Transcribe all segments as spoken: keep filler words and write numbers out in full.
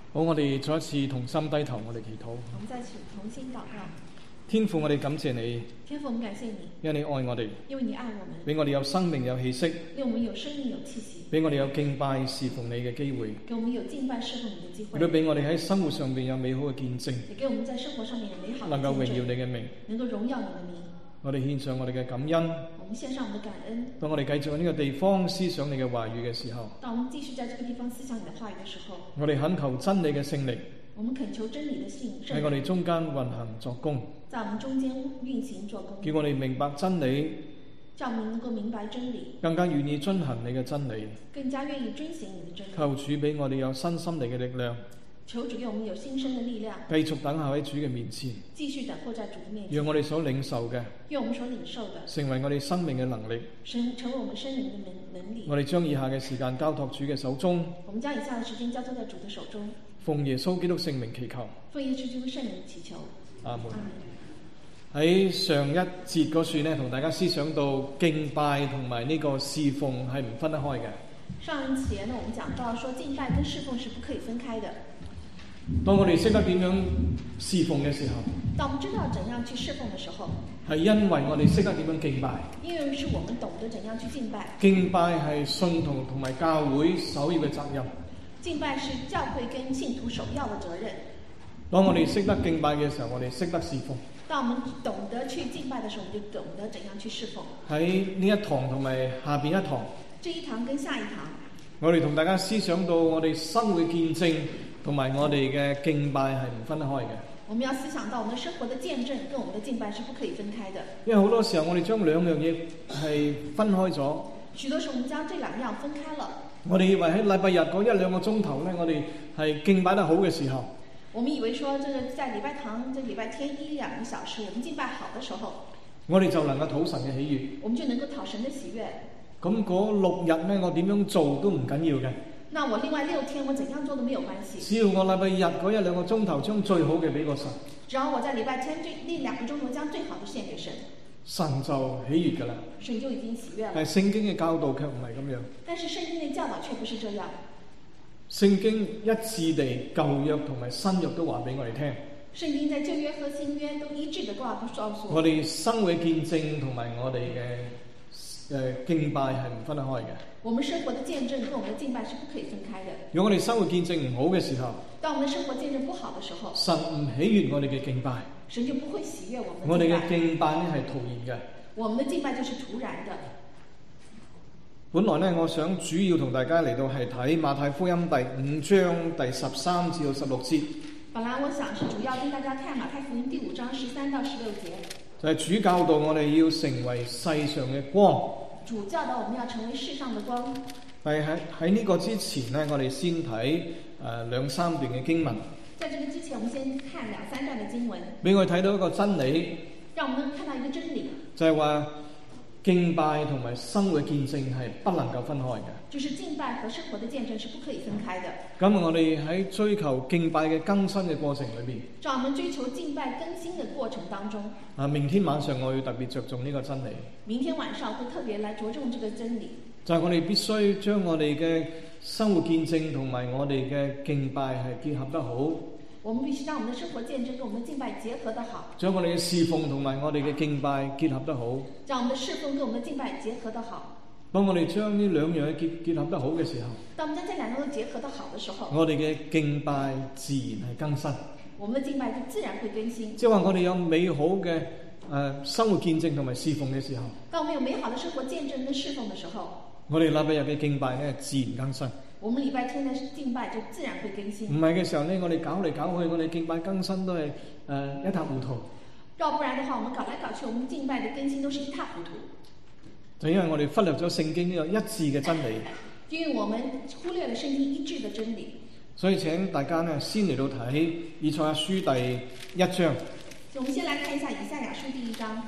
好，我哋再一次同心低頭，我哋祈禱。 我們再次同心禱告。 天父，我哋感謝你， 天父，我們感謝你， 因為你愛我哋， 因為你愛我們， 俾我哋有生命有氣息， 令我們有生命有氣息， 俾我哋有敬拜侍奉你嘅機會， 給我們有敬拜侍奉你的機會， 亦都俾我哋喺生活上邊有美好嘅見證， 也給我們在生活上面有美好的能夠榮耀見證， 你嘅名。 能夠榮耀你的名。 我哋獻上我哋嘅感恩。 我們獻上我們的感恩。 當我哋繼續喺呢個地方思想你嘅話語嘅時候， 當我們繼續在這個地方思想你的話語的時候， 我哋懇求真理嘅聖靈我們懇求真理的聖喺我哋中間運行作工， 在我們中間運行做工， 叫我哋明白真理， 叫我們能夠明白真理， 更加願意遵行你嘅真理。 更加願意遵行你的真理。 求主俾我哋有新心靈嘅力量， 求主給我們有新生的力量， 繼續等候喺主嘅面前， 繼續等候在主的面前， 讓我哋所領受嘅願我們所領受的成為我哋生命嘅能力。 成成為我們生命的能能力。 我哋將以下嘅時間交託主嘅手中， 我們將以下的時間交託在主的手中， 奉耶穌基督聖名祈求， 奉耶穌基督聖名祈求。 阿門。 阿門。 喺上一節嗰處呢，同大家思想到敬拜同埋呢個侍奉係唔分得開嘅。 上一節呢，我們講到說敬拜跟侍奉是不可以分開的。 當我哋識得點樣侍奉嘅時候， 當我們知道怎樣去侍奉的時候， 係因為我哋識得點樣敬拜。 因為是我們懂得怎樣去敬拜。 敬拜係信徒同埋教會首要嘅責任。 敬拜是教會跟信徒首要的責任。 當我哋識得敬拜嘅時候，我哋識得侍奉。 當我們懂得去敬拜的時候，我們就懂得怎樣去侍奉。 喺呢一堂同埋下邊一堂， 這一堂跟下一堂， 我哋同大家思想到我哋生活見證同埋我哋嘅敬拜係唔分得開嘅。 我們要思想到我們生活的見證跟我們的敬拜是不可以分開的。 因為好多時候我哋將兩樣嘢係分開咗。 許多時候我們將這兩樣分開了。 我哋以為喺禮拜日嗰一兩個鐘頭呢，我哋係敬拜得好嘅時候， 我們以為說，這個在禮拜堂，這禮拜天一兩個小時，我們敬拜好的時候， 我哋就能夠討神嘅喜悅。 我們就能夠討神的喜悅。 咁嗰六日呢，我點樣做都唔緊要嘅。 那我另外六天我怎樣做都沒有關係。 只要我禮拜日嗰一兩個鐘頭將最好嘅俾個神， 只要我在禮拜天這呢兩個鐘頭將最好的獻給神， 神就喜悅噶啦。 神就已經喜悅了。 但係聖經嘅教導卻唔係咁樣。 但是聖經的教導卻不是這樣。 聖經一致地舊約同埋新約都話俾我哋聽。 聖經在舊約和新約都一致的告訴我。 我哋生活見證同埋我哋嘅誒敬拜係唔分得開嘅。 我們生活的見證跟我們的敬拜是不可以分開的。 如果我哋生活見證唔好嘅時候， 當我們的生活見證不好的時候， 神唔喜悅我哋嘅敬拜， 神就不會喜悅我們的敬拜。 我哋嘅敬拜呢係徒然嘅。 我們的敬拜就是徒然的。 本來呢，我想主要同大家嚟到係睇馬太福音第五章第十三至到十六節。 本來我想是主要跟大家看馬太福音第五章十三到十六節。就係主教導我哋要成為世上嘅光。 主教導我們要成為世上的光。 係喺喺呢個之前呢，我哋先睇誒、呃、兩三段嘅經文。 在這個之前，我們先看兩三段嘅經文， 俾我哋睇到一個真理。 讓我們能看到一個真理， 就係話敬拜同埋生活見證係不能夠分開嘅。 就是敬拜和生活的見證是不可以分開的。 咁我哋喺追求敬拜嘅更新嘅過程裏邊， 在我們追求敬拜更新的過程當中， 啊，明天晚上我要特別着重呢個真理。 明天晚上會特別來着重這個真理。 就係我哋必須將我哋嘅生活見證同埋我哋嘅敬拜係結合得好。 我們必須將我們的生活見證跟我們的敬拜結合得好。 將我哋嘅侍奉同埋我哋嘅敬拜結合得好。 將我們的侍奉跟我們的敬拜結合得好。 當我哋將呢兩樣結結合得好嘅時候， 當我們將這兩個都結合得好的時候， 我哋嘅敬拜自然係更新。 我們的敬拜就自然會更新。 即係話我哋有美好嘅誒、呃、生活見證同埋侍奉嘅時候， 當我們有美好的生活見證跟侍奉的時候， 我哋禮拜日嘅敬拜咧自然更新。 我們禮拜天的敬拜就自然會更新。 唔係嘅時候呢，我哋搞嚟搞去，我哋敬拜更新都係誒、呃、一塌糊塗。 要不然的話，我們搞來搞去，我們敬拜的更新都是一塌糊塗。 就因為我哋忽略咗聖經呢個一致嘅真理。 因為我們忽略了聖經一致的真理。 所以請大家呢先嚟到睇以賽亞書第一章。 我們先來看一下以賽亞書第一章。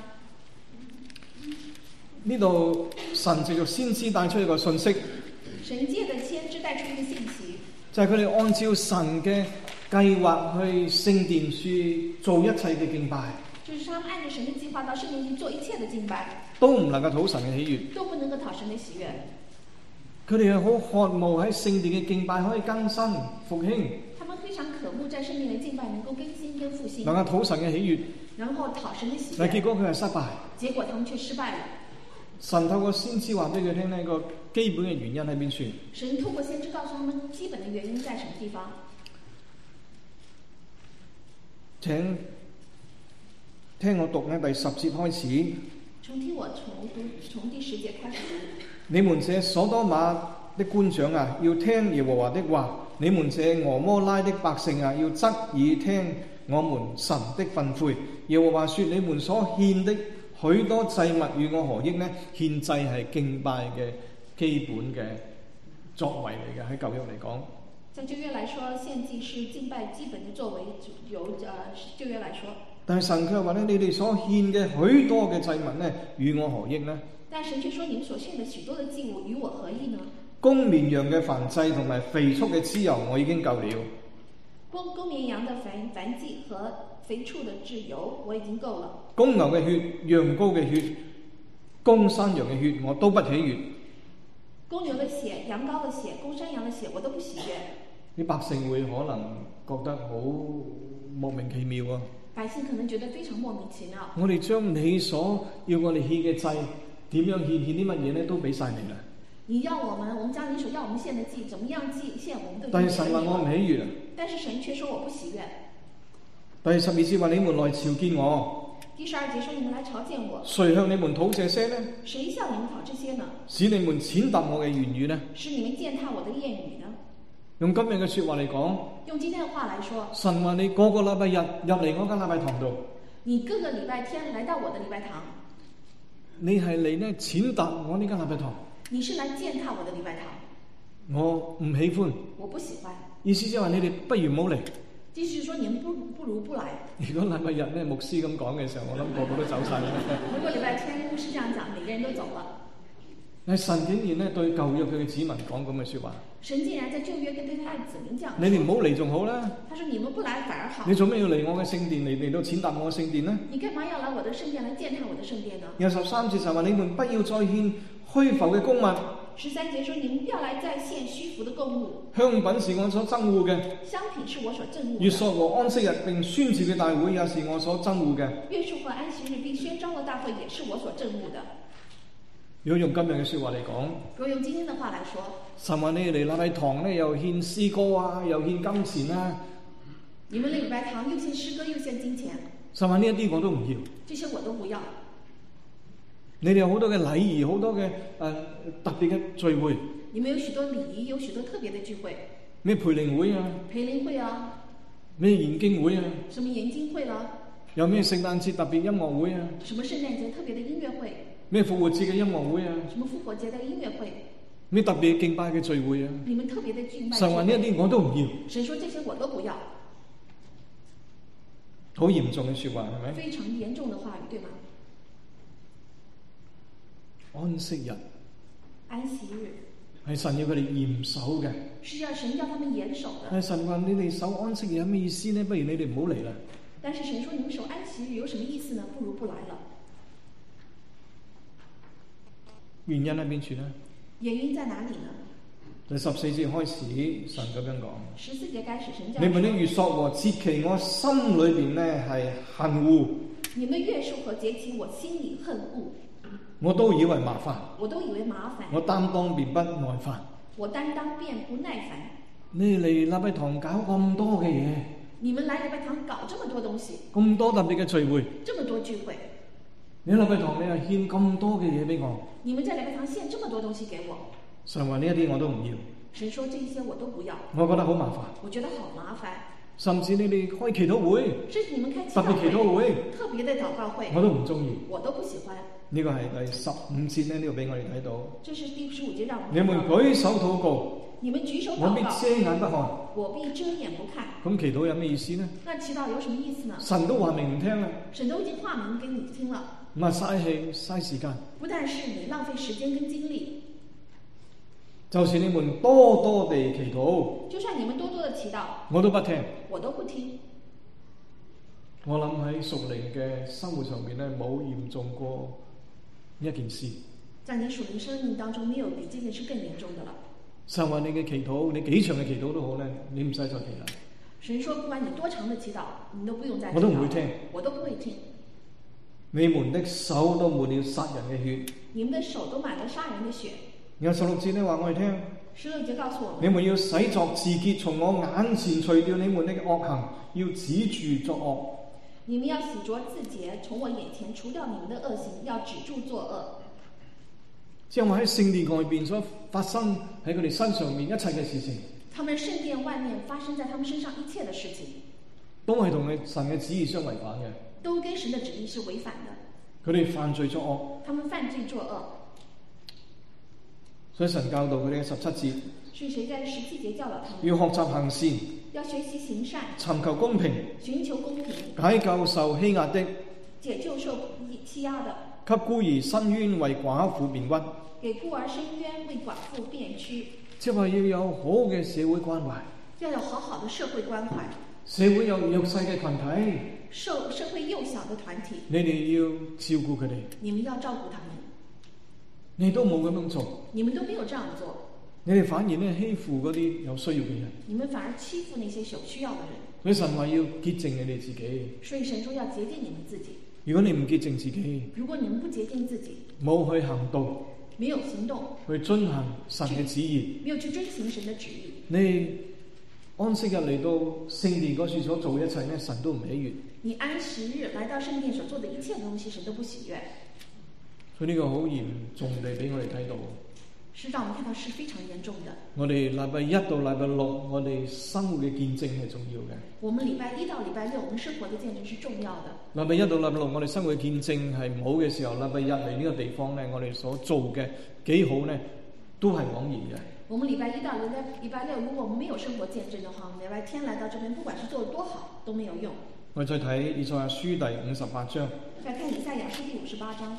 呢度神藉着先知帶出一個信息。 神借的先知帶出一個信息， 就係佢哋按照神嘅計劃去聖殿處做一切嘅敬拜。 就是他們按照神的計劃到聖殿去做一切的敬拜， 都唔能夠討神嘅喜悅， 都不能夠討神的喜悅。佢哋係好渴慕喺聖殿嘅敬拜可以更新復興。 他們非常心， 能夠討神嘅喜悅， 然後討神的喜但係結悅， 果佢係失敗。 結果他們卻失敗了。 神透過先知話俾佢聽呢個基本嘅原因喺邊處？ 神透過先知告訴他們基本的原因在什麼地方？ 請聽我讀呢第十節開始。 從聽我從讀從第十節開始讀。 你們這所多瑪的官長啊，要聽耶和華的話；你們這俄摩拉的百姓啊，要側耳聽我們神的訓誨。耶和華說：你們所獻的許多祭物與我何益呢？獻祭係敬拜嘅基本嘅作為嚟嘅，喺舊約嚟講。 在舊約來說，獻祭是敬拜基本的作為，由呃舊約來說。但係神卻話咧，你哋所獻嘅許多嘅祭物呢，與我何益呢？ 但神卻說：你們所獻的許多的祭物與我何益呢？ 公綿羊嘅燔祭同埋肥畜嘅脂油，我已經夠了。 公公綿羊的燔燔祭和肥畜的脂油，我已經夠了。 公牛嘅血、羊羔嘅血、公山羊嘅血，我都不喜悅。 公牛的血、羊羔的血、公山羊的血，我都不喜悅。 啲百姓會可能覺得好莫名其妙啊！ 百姓可能覺得非常莫名其妙。 我哋將你所要我哋獻嘅祭，點樣獻獻啲乜嘢咧，都俾晒你啦。 你要我們，我們將你所要我們獻的祭，怎麼樣祭獻，我們都。 但係神話我唔喜悅啊！ 但是神卻說我不喜悅。 第十二節話：你們來朝見我。 第十二節說：你們來朝見我。 誰向你們討這些呢？ 誰向你們討這些呢？ 使你們踐踏我嘅言語呢？ 使你們踐踏我的言語呢？ 用今日嘅說話嚟講， 用今天的話來說， 神話你個個禮拜日入嚟我間禮拜堂度， 你各個禮拜天來到我的禮拜堂， 你係嚟呢踐踏我呢間禮拜堂。 你是來踐踏我的禮拜堂， 我唔喜歡。 我不喜歡。 意思即係話你哋不如唔好嚟。 即是說你們不不如不來。 如果禮拜日咧牧師咁講嘅時候，我諗個個都走晒啦。 如果禮拜天牧師這樣講，每個人都走了。 但神竟然咧對舊約佢嘅子民講咁嘅說話。 神竟然在舊約跟對他的子民講： 你哋唔好嚟仲好啦。 他說：你們不來反而好。 你做咩要嚟我嘅聖殿嚟嚟到踐踏我嘅聖殿呢？ 你幹嘛要來我的聖殿來踐踏我的聖殿呢？ 有十三節就話：你們不要再獻虛浮嘅供物。 十三節說：你們不要來再獻虛浮的供物。 香品是我所憎惡嘅， 香品是我所憎惡的。 月朔和安息日並宣召嘅大會也是我所憎惡嘅。 月朔和安息日並宣召嘅大會也是我所憎惡的。 如果用今日嘅說話嚟講， 如果用今天的話來說， 神話你哋嚟禮拜堂咧，又獻詩歌啊，又獻金錢啊。 你們禮拜堂又獻詩歌又獻金錢。 神話呢一啲我都唔要。 這些我都不要。 你哋有好多嘅禮儀，好多嘅誒、呃、特別嘅聚會。 你們有許多禮儀，有許多特別的聚會。 咩培靈會啊？ 培靈會啊。 咩研經會啊？ 什麼研經會啦？ 有咩聖誕節特別音樂會啊？ 什麼聖誕節特別的音樂會？ 咩復活節嘅音樂會啊？ 什麼復活節的音樂會？ 咩特別敬拜嘅聚會啊？ 你們特別的敬拜。 神話呢一啲我都唔要。 神說這些我都不要。 好嚴重嘅說話係咪？ 非常嚴重的話語，對嗎？ 安息日。 安息日。 係神要佢哋嚴守嘅。 是要神要他們嚴守的。 係神話你哋守安息日有咩意思呢？不如你哋唔好嚟啦。 但是神說你們守安息日有什麼意思呢？不如不來了。 原因喺邊處呢？ 原因在哪裡呢？ 第十四節開始，神咁樣講。十四節開始，神講： 你們的月朔和節期，我心裏邊呢係恨惡。 你們月朔和節期，我心裡恨惡。 我都以為麻煩。 我都以為麻煩。 我擔當便不耐煩。 我擔當便不耐煩。 你嚟禮拜堂搞咁多嘅嘢。 你們來禮拜堂搞這麼多東西。 咁多特別嘅聚會。 這麼多聚會。 你喺禮拜堂你又獻咁多嘅嘢俾我。 你們在禮拜堂獻這麼多東西給我。 神話呢一啲我都唔要。 神說這些我都不要。 我覺得好麻煩。 我覺得好麻煩。 甚至你哋開祈禱會。 甚至你們開特別祈禱會。 特別的禱告會。 我都唔中意。 我都不喜歡。 呢個係第十五節呢，呢度俾我哋睇到。 這是第十五節讓我們。 你們舉手禱告。 你們舉手禱告。 我必遮眼不看。 我必遮眼不看。 咁祈禱有咩意思呢？ 那祈禱有什麼意思呢？ 神都話明唔聽啦。 神都已經話明給你聽了。 唔係嘥氣嘥時間。 不但是你浪費時間跟精力， 就是你們多多地祈禱。 就算你們多多的祈禱， 我都不聽。 我都不聽。 我諗喺屬靈嘅生活上面咧，冇嚴重過一件事。 在你屬靈生命當中，沒有比這件事更嚴重的了。 神話你嘅祈禱，你幾長嘅祈禱都好咧，你唔使再祈啦。 神說：不管你多長的祈禱，你都不用再祈禱， 我都唔會聽， 我都不會聽。 你們的手都滿了殺人嘅血。 你們的手都滿了殺人的血。 然後十六節呢話我哋聽， 十六節告訴我們： 你們要洗作自潔，從我眼前除掉你們的惡行，要止住作惡。 你們要洗濯自潔，從我眼前除掉你們的惡行，要止住作惡。 即係話喺聖殿外邊所發生喺佢哋身上面一切嘅事情， 他們聖殿外面發生在他們身上一切的事情， 都係同你神嘅旨意相違反嘅。 都跟神的旨意是違反的。 佢哋犯罪作惡， 他們犯罪作惡。 所以神教導佢哋嘅十七節， 所以誰在十七節教導他們？ 要學習行善， 要學習行善， 尋求公平， 尋求公平， 解救受欺壓的， 解救受欺壓的， 給孤兒伸冤，為寡婦辯屈。 給孤兒伸冤，為寡婦辯屈。 即係話要有好嘅社會關懷， 要有好好的社會關懷。 社會有弱勢嘅群體， 社社會幼小的團體， 你哋要照顧佢哋。 你們要照顧他們。 你都冇咁樣做， 你們都沒有這樣做， 你哋反而咧欺負嗰啲有需要嘅人。 你們反而欺負那些有需要的人。 所以神話要潔淨你哋自己。 所以神說要潔淨你們自己。 如果你唔潔淨自己， 如果你們不潔淨自己， 冇去行動， 沒有行動， 去遵行神嘅旨意， 沒有去遵行神的旨意， 你安息日嚟到聖殿嗰處所做一切咧，神都唔喜悅。 你安息日來到聖殿所做的一切東西，神都不喜悅。 所以呢個好嚴重地俾我哋睇到， 是讓我們看到是非常嚴重的。 我哋禮拜一到禮拜六，我哋生活嘅見證係重要嘅。 我們禮拜一到禮拜六，我們生活的見證是重要的。 禮拜一到禮拜六，我哋生活嘅見證係唔好嘅時候，禮拜日嚟呢個地方咧，我哋所做嘅幾好咧，都係枉然嘅。 我們禮拜一到禮拜禮拜六，如果我們沒有生活見證的話，我們禮拜天來到這邊，不管是做得多好，都沒有用。 我哋再睇以賽亞書第五十八章。 再看以賽亞書第五十八章。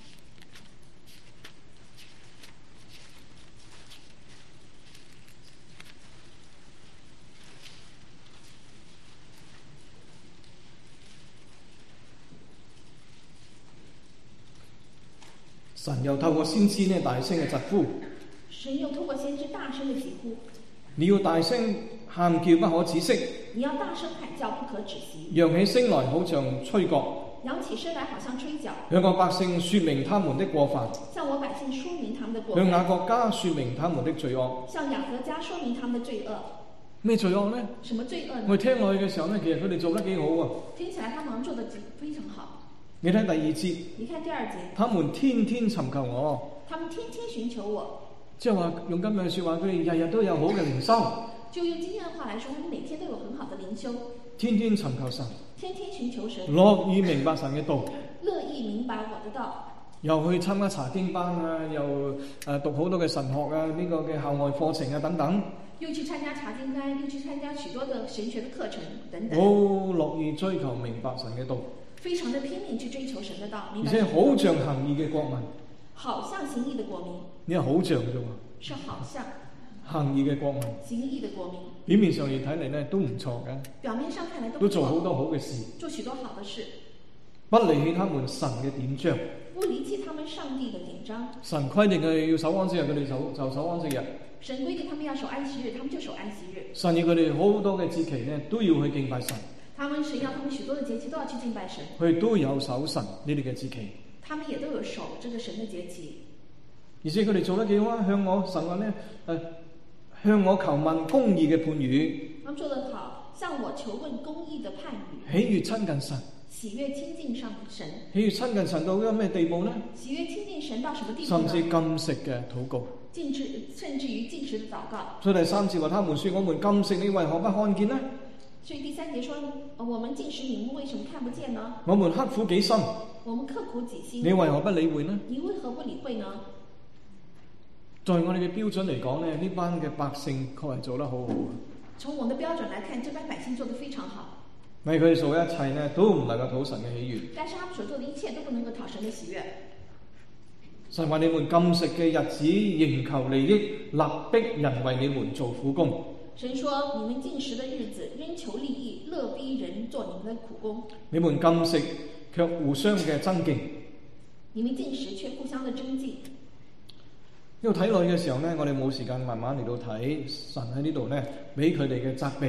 神又透過先知呢大聲嘅疾呼， 神又透過先知大聲嘅疾呼， 你要大聲喊叫，不可止息。 你要大聲喊叫，不可止息。 揚起聲來，好像吹角； 揚起聲來，好像吹角。 向我百姓說明他們的過犯， 向我百姓說明他們的過犯。 向雅各家說明他們的罪惡。 向雅各家說明他們的罪惡。 咩罪惡呢？ 什麼罪惡呢？ 我聽落去嘅時候呢，其實佢哋做得幾好啊！ 聽起來他們做得非常好。 你睇第二節， 你看第二節， 他們天天尋求我， 他們天天尋求我， 即係話用今日嘅說話，佢哋日日都有好嘅靈修。 就用今天的話來說，他們每天都有很好的靈修， 天天尋求神， 天天尋求神， 樂意明白神嘅道， 樂意明白我的道， 又去參加查經班啊，又誒讀好多嘅神學啊，呢、這個嘅校外課程啊等等， 又去參加查經班，又去參加許多的神學的課程等等， 好樂意追求明白神嘅道。 非常的拼命去追求神的道， 而且好像行義嘅國民， 好像行義的國民， 你係好像啫喎， 是好像行義嘅國民， 行義的國民， 表面上嚟睇嚟咧都唔錯嘅， 表面上看來都都做好多好嘅事， 做許多好的事， 不離棄他們神嘅典章， 不離棄他們上帝的典章。 神規定佢哋要守安息日，佢哋守就守安息日。 神規定他們要守安息日，他們就守安息日。 神要佢哋好多嘅節期咧，都要去敬拜神。 他們神要他們許多的節期都要去敬拜神， 佢哋都有守神呢啲嘅節期， 他們也都有守這個神的節期， 而且佢哋做得幾好啊！向我神話咧，誒、呃，向我求問公義嘅判語， 他們做得好，向我求問公義的判語， 喜悅親近神， 喜悅親近上神， 喜悅親近神到一個咩地步呢？ 喜悅親近神到什麼地步？ 甚至禁食嘅禱告， 禁止甚至於禁食的禱告。 所以第三節話，他們說我們禁食，你為何不看見呢？ 所以第三節說，我們禁食，你們為什麼看不見呢？ 我們刻苦己心， 我們刻苦己心， 你為何不理會呢？ 你為何不理會呢？ 在我哋嘅標準嚟講呢，呢班嘅百姓確係做得好好。 從我們的標準來看，這班百姓做得非常好。 但係佢哋做一切呢，都唔能夠討神嘅喜悅。 但是他們所做的一切都不能夠討神的喜悅。 神話你們禁食嘅日子，仍求利益，勒逼人為你們做苦工。 神說：你們禁食的日子，仍求利益，勒逼人做你們的苦工。 你們禁食卻互相嘅爭競。 你們禁食卻互相的爭競。 呢度睇落去嘅時候呢，我哋冇時間慢慢嚟到睇神喺呢度呢，俾佢哋嘅責備。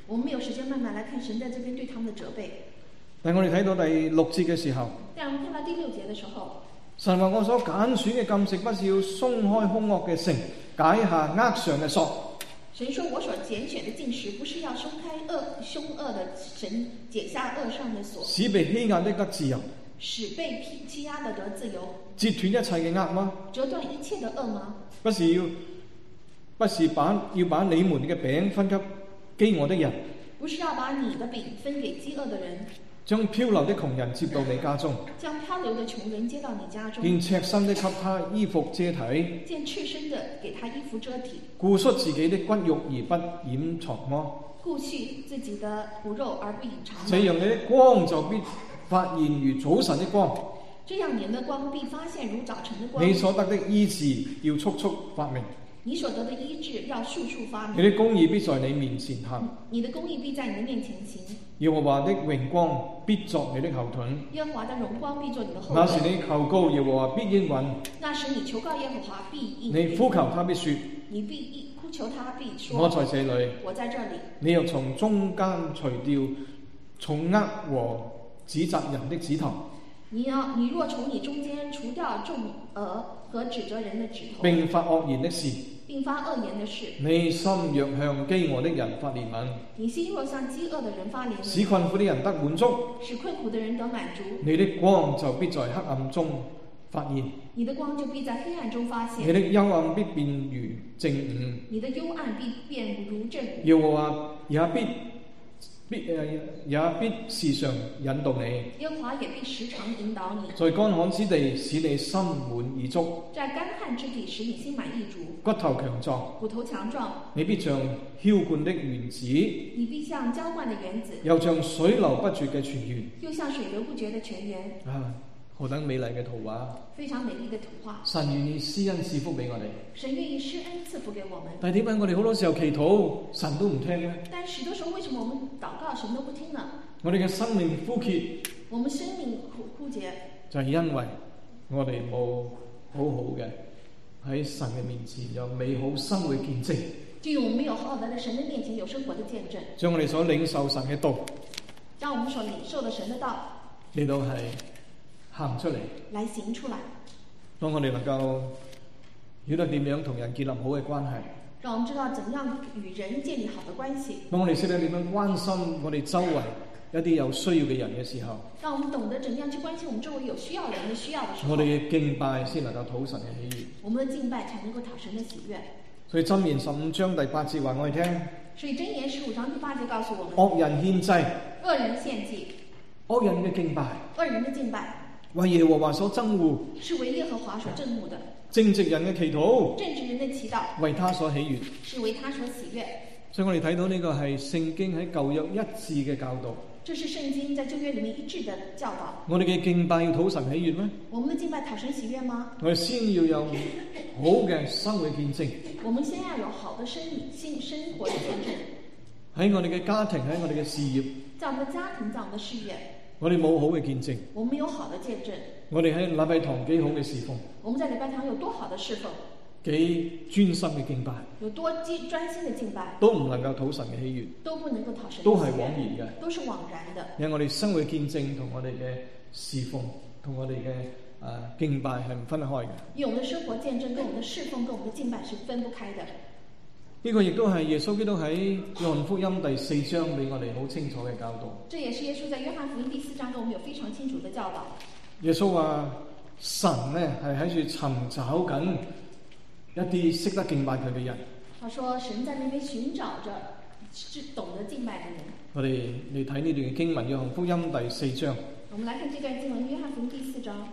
我們沒有時間慢慢來看神在這邊對他們的責備。 但我哋睇到第六節嘅時候， 但我們看到第六節的時候， 神話我所揀選嘅禁食，不是要鬆開兇惡嘅繩，解下軛上嘅索。 神說我所揀選的禁食，不是要鬆開惡兇惡的繩，解下軛上的鎖， 使被欺壓的得自由， 使被欺壓的得自由， 截斷一切嘅軛嗎？ 折斷一切的軛嗎？ 不是要，不是把要把你們嘅餅分給飢餓的人， 不是要把你的餅分給飢餓的人， 將漂流的窮人接到你家中， 將漂流的窮人接到你家中， 見赤身的給他衣服遮體， 見赤身的給他衣服遮體， 顧恤自己的骨肉而不掩藏麼？ 顧恤自己的骨肉而不隱藏嗎？ 這樣你的光就必發現如早晨的光， 這樣你的光必發現如早晨的光。 你所得的醫治要速速發明， 你所得的醫治要速速發明。 你的公義必在你面前行， 你的公義必在你的面前行。 耶和華的榮光必作你的後盾， 耶和華的榮光必作你的後盾。 那時你求告耶和華必應允， 那時你求告耶和華必應允。 你呼求他必說， 你必呼求他必說， 我在這裏， 我在這裡。 你又從中間除掉重軛和指責人的指頭， 你要你若從你中間除掉重軛和指責人的指頭， 並發惡言的事， 並發惡言的事， 你心若向飢餓的人發憐憫， 你心若向飢餓的人發憐憫， 使困苦的人得滿足， 使困苦的人得滿足， 你的光就必在黑暗中發現， 你的光就必在黑暗中發現， 你的幽暗必變如正午， 你的幽暗必變如正午。 耶和華也必必誒也必時常引導你， 耶和華也必時常引導你， 在乾旱之地使你心滿意足， 在乾旱之地使你心滿意足， 骨頭強壯， 骨頭強壯， 你必像澆灌的園子， 你必像澆灌的園子， 又像水流不絕嘅泉源， 又像水流不絕的泉源。 啊！何等美麗嘅圖畫！ 非常美麗的圖畫。 神願意施恩賜福俾我哋， 神願意施恩賜福給我們。 但係點解我哋好多時候祈禱，神都唔聽呢？ 但許多時候，為什麼我們禱告神都不聽呢？ 我哋嘅生命枯竭， 我們生命枯枯竭， 就係因為我哋冇好好嘅喺神嘅面前有美好生活嘅見證。 就因為我們沒有好好的在神的面前有生活的見證， 將我哋所領受神嘅道， 將我們所領受的神的道嚟到係行出嚟， 來行出來。 當我哋能夠曉得點樣同人建立好嘅關係， 讓我們知道怎麼樣與人建立好的關係。 當我哋識得點樣關心我哋周圍一啲有需要嘅人嘅時候， 讓我們懂得怎麼樣去關心我們周圍有需要人的需要的時候， 我哋嘅敬拜先能夠討神嘅喜悅。 我們的敬拜才能夠討神的喜悅。 所以箴言十五章第八節話我哋聽， 所以箴言十五章第八節告訴我們： 惡人獻祭， 惡人獻祭， 惡人嘅敬拜， 惡人的敬拜為耶和華所憎惡， 是為耶和華所憎惡的； 正直人嘅祈禱， 正直人的祈禱為他所喜悅， 是為他所喜悅。 所以我哋睇到呢個係聖經喺舊約一致嘅教導。 這是聖經在舊約裡面一致的教導。 我哋嘅敬拜要討神喜悅咩？ 我們的敬拜討神喜悅嗎？ 我哋先要有好嘅生活見證。 我們先要有好的生生生活的見證。 喺我哋嘅家庭，喺我哋嘅事業， 在我們的家庭，在我們的事業， 我哋冇好嘅見證。 我們有好的見證。 我哋喺禮拜堂幾好嘅侍奉， 我們在禮拜堂有多好的侍奉， 幾專心嘅敬拜， 有多專專心的敬拜， 都唔能夠討神嘅喜悅， 都不能夠討神的喜悅， 都係枉然嘅， 都是枉然的。 因為我哋生活見證同我哋嘅侍奉同我哋嘅啊敬拜係唔分得開嘅。 因為我們的生活見證跟我們的侍奉跟我們的敬拜是分不開的。 呢個亦都係耶穌基督喺約翰福音第四章俾我哋好清楚嘅教導。 這也是耶穌在約翰福音第四章跟我們有非常清楚的教導。 耶穌話神呢係喺度尋找緊一啲識得敬拜佢嘅人。 他說神在那邊尋找着是懂得敬拜的人。 我哋嚟睇呢段嘅經文，約翰福音第四章。 我們來看這段經文，約翰福音第四章。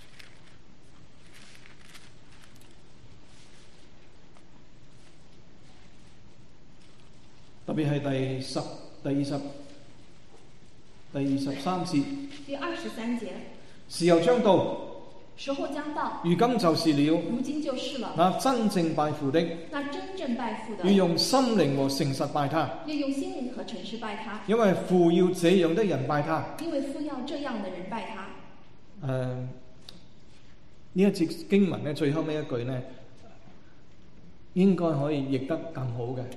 特別係第十、第二十、第二十三節。 第二十三節。 時候將到， 時候將到， 如今就是了， 如今就是了。 那真正拜父的， 那真正拜父的， 要用心靈和誠實拜他， 要用心靈和誠實拜他， 因為父要這樣的人拜他。 因為父要這樣的人拜他。 誒、呃，呢一節經文咧，最後尾一句咧，應該可以譯得更好嘅。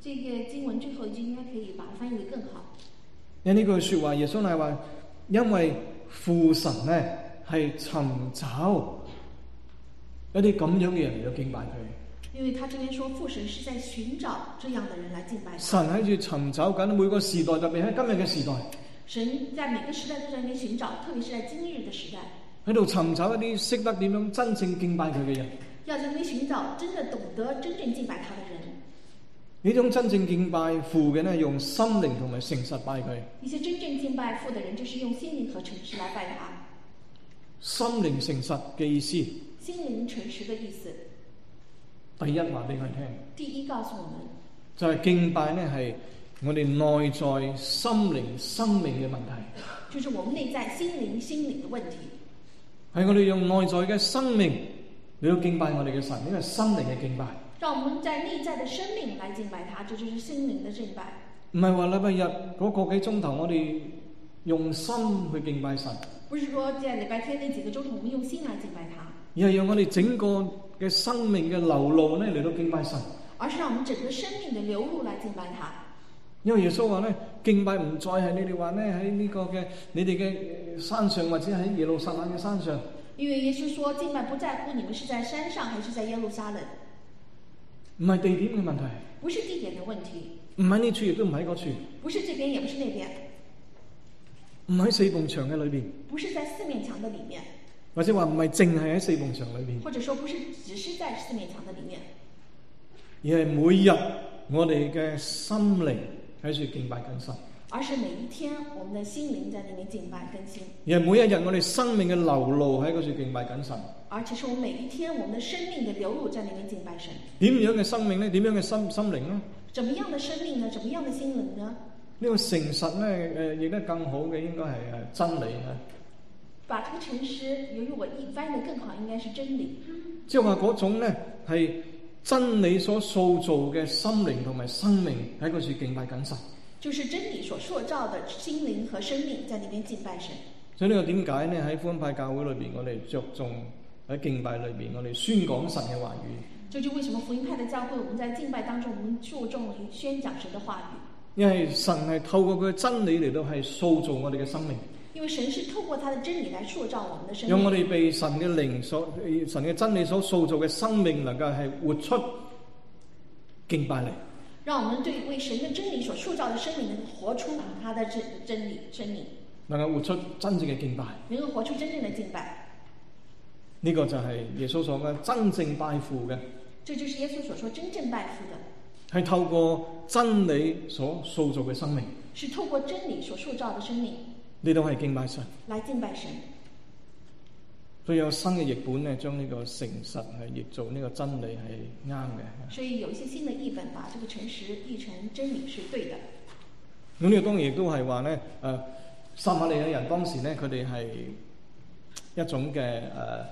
這個經文最後一句應該可以把它翻譯得更好。 因呢句説話，耶穌係話，因為父神咧係尋找一啲咁樣嘅人嚟到敬拜佢。 因為他這邊說父神是在尋找這樣的人來敬拜他。 神喺度尋找緊每個時代，特別喺今日嘅時代。 神在每個時代都在那邊尋找，特別是在今日的時代， 喺度尋找一啲識得點樣真正敬拜佢嘅人。 要在那邊尋找真的懂得真正敬拜他的人。 呢種真正敬拜父嘅呢，用心靈同埋誠實拜佢。 一些真正敬拜父的人，就是用心靈和誠實來拜他。 心靈誠實嘅意思， 心靈誠實的意思。 第一話俾佢聽。 第一告訴我們， 就係敬拜呢係我哋內在心靈生命嘅問題。 就是我們內在心靈心靈的問題。 係我哋用內在嘅生命嚟到敬拜我哋嘅神，呢個係心靈嘅敬拜。 讓我們在內在的生命來敬拜他，這就是心靈的敬拜。 唔係話禮拜日嗰個幾鐘頭，我哋用心去敬拜神。 不是說在禮拜天那幾個鐘頭，我們用心來敬拜他， 而係讓我哋整個嘅生命嘅流露呢嚟到敬拜神。 而是讓我們整個生命的流露來敬拜他。 因為耶穌話咧，敬拜唔再係你哋話咧喺呢個嘅你哋嘅山上，或者喺耶路撒冷嘅山上。 因為耶穌說，敬拜不在乎你們是在山上還是在耶路撒冷。 唔係地點嘅問題， 不是地點的問題， 唔喺呢處亦都唔喺嗰處， 不是這邊也不是那邊， 唔喺四埲牆嘅裏邊， 不是在四面牆的裡面， 或者話唔係淨係喺四埲牆裏邊， 或者說不是只是在四面牆的裡面， 而係每日我哋嘅心靈喺處敬拜緊神， 而是每一天我們的心靈在那邊敬拜更新， 而係每一日我哋生命嘅流露喺嗰處敬拜緊神。 而且是我們每一天我們的生命的流露在那邊敬拜神。 點樣嘅生命呢？點樣嘅心心靈呢？ 怎麼樣的生命呢？怎麼樣的心靈呢？ 呢個誠實呢，誒譯得更好嘅應該係誒真理啊。 把這個誠實，由於我譯翻得更好，應該是真理。 即係話嗰種呢係真理所塑造嘅心靈同埋生命喺嗰處敬拜緊神。 就是真理所塑造的心靈和生命在那邊敬拜神。 所以呢個點解呢？喺福音派教會裏邊，我哋着重喺敬拜裏邊，我哋宣講神嘅話語。 這就為什麼福音派的教會，我們在敬拜當中，我們注重於宣講神的話語。 因為神係透過佢嘅真理嚟到係塑造我哋嘅生命。 因為神是透過他的真理來塑造我們的生命。 讓我哋被神嘅靈所、神嘅真理所塑造嘅生命，能夠係活出敬拜嚟。 讓我們對為神的真理所塑造的生命，能夠活出他的真真理生命， 能夠活出真正嘅敬拜。 能夠活出真正的敬拜。 呢個就係耶穌所講真正拜父嘅。 這就是耶穌所說真正拜父的， 係透過真理所塑造嘅生命， 是透過真理所塑造的生命， 呢度係敬拜神， 來敬拜神。 所以有新嘅譯本咧，將呢個誠實係譯做呢個真理係啱嘅。 所以有一些新的譯本把這個誠實譯成真理是對的。 咁呢個當然亦都係話咧，誒撒瑪利亞人當時咧，佢哋係一種嘅誒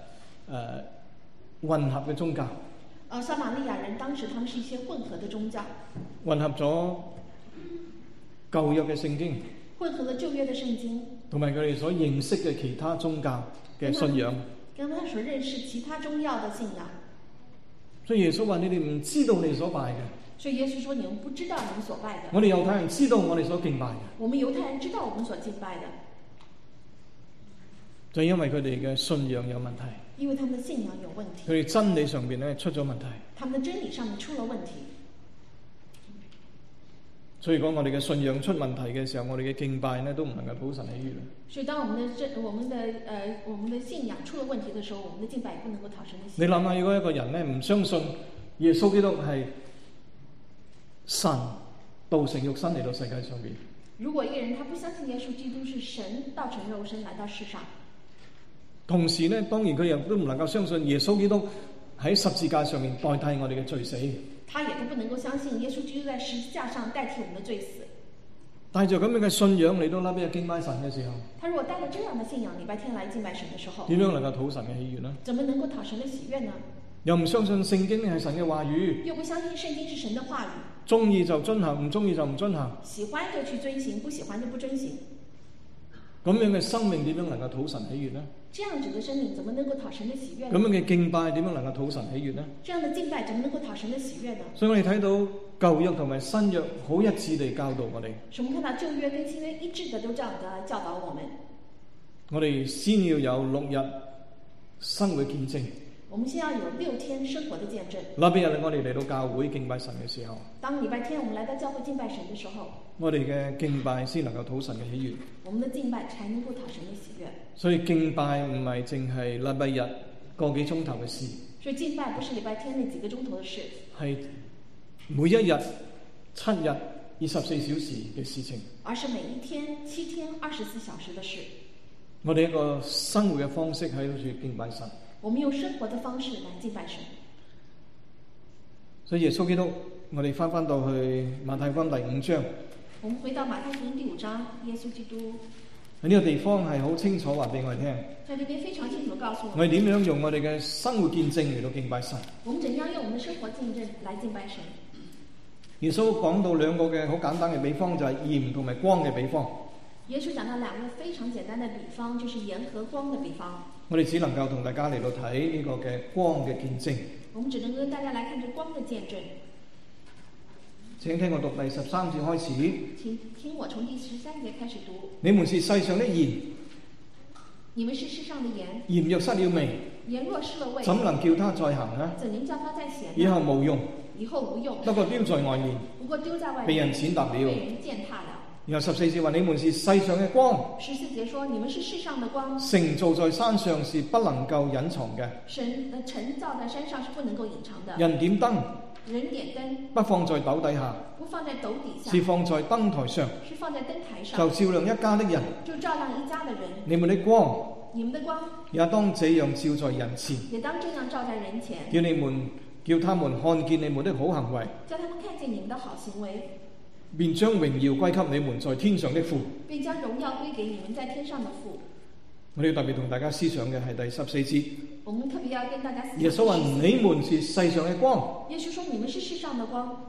誒混合嘅宗教。 呃，撒瑪利亞人當時他們是一些混合的宗教， 混合咗舊約嘅聖經， 混合了舊約的聖經， 同埋佢哋所認識嘅其他宗教嘅信仰， 跟他所認識其他宗教的信仰。 所以耶穌話：你哋唔知道你所拜嘅。 所以耶穌說：你們不知道你們所拜的。 我哋猶太人知道我哋所敬拜嘅。 我們猶太人知道我們所敬拜的。 就因為佢哋嘅信仰有問題。 因為他們的信仰有問題。 佢哋真理上邊咧出咗問題。 他們的真理上面出了問題。 所以講我哋嘅信仰出問題嘅時候，我哋嘅敬拜咧都唔能夠討神喜悅。 所以當我們的真、我們的誒、呃、我們的信仰出了問題的時候，我們的敬拜也不能夠討神的喜悅。 你諗下，如果一個人咧唔相信耶穌基督係神道成肉身嚟到世界上邊， 如果一個人他不相信耶穌基督是神道成肉身來到世上， 同時咧當然佢又都唔能夠相信耶穌基督喺十字架上面代替我哋嘅罪死。 他也都不能夠相信耶穌基督在十字架上代替我們的罪死。 帶着咁樣嘅信仰嚟到禮拜日敬拜神嘅時候， 他如果帶着這樣的信仰禮拜天來敬拜神的時候， 點樣能夠討神嘅喜悅呢？ 怎麼能夠討神的喜悅呢？ 又唔相信聖經係神嘅話語， 又不相信聖經是神的話語， 中意就遵行，唔中意就唔遵行， 喜歡就去遵行，不喜歡就不遵行。 咁樣嘅生命點樣能夠討神喜悅呢？ 這樣子的生命怎麼能夠討神的喜悅咁呢？ 樣嘅敬拜點樣能夠討神喜悅呢？ 這樣的敬拜怎麼能夠討神的喜悅呢？ 所以我哋睇到舊約同埋新約好一致地教導我哋。 所以我們看到舊約跟新約一致的都這樣的教導我們。 我哋先要有六日生活見證。 我們先要有六天生活的見證。 禮拜日我哋嚟到教會敬拜神嘅時候， 當禮拜天我們來到教會敬拜神的時候， 我哋嘅敬拜先能夠討神嘅喜悅。 我們的敬拜才能夠討神的喜悅。 所以敬拜唔係淨係禮拜日個幾鐘頭嘅事， 所以敬拜不是禮拜天那幾個鐘頭的事， 係每一日七日二十四小時嘅事情， 而是每一天七天二十四小時的事。 我哋一個生活嘅方式喺度敬拜神。 我們用生活的方式來敬拜神。 所以耶穌基督，我哋翻翻到去馬太福音第五章， 我們回到馬太福音第五章，耶穌基督喺呢個地方係好清楚話俾我哋聽， 在這邊非常清楚告訴我們， 我哋點樣用我哋嘅生活見證嚟到敬拜神。 我們怎樣用我們的生活見證來敬拜神。 耶穌講到兩個嘅好簡單嘅比方，就係鹽同埋光嘅比方。 耶穌講到兩個非常簡單的比方，就是鹽和光的比方。 我哋只能夠同大家嚟到睇呢個嘅光嘅見證。 我們只能跟大家來看這光的見證。 請聽我讀第十三節開始。 請聽我從第十三節開始讀。 你們是世上的鹽， 你們是世上的鹽。 鹽若失了味， 鹽若失了味， 怎能叫它再行呢？ 怎能叫它再鹹呢？ 以後無用， 以後無用， 不過丟在外面， 不過丟在外面， 被人踐踏了， 被人踐踏了。 然後十四節話：你們是世上嘅光。 十四節說：你們是世上的光。 城造在山上是不能夠隱藏嘅。 神的城造在山上是不能夠隱藏的。 人點燈， 人點燈， 不放在斗底下， 不放在斗底下， 是放在燈台上， 是放在燈台上， 就照亮一家的人。 就照亮一家的人。 你們的光， 你們的光， 也當這樣照在人前， 也當這樣照在人前， 叫你們叫他們看見你們的好行為， 叫他們看見你們的好行為， 便將榮耀歸給你們在天上的父。 並將榮耀歸給你們在天上的父。 我哋要特別同大家思想嘅係第十四節。 我們特別要跟大家思想。 耶穌話：你們是世上嘅光。 耶穌說：你們是世上的光。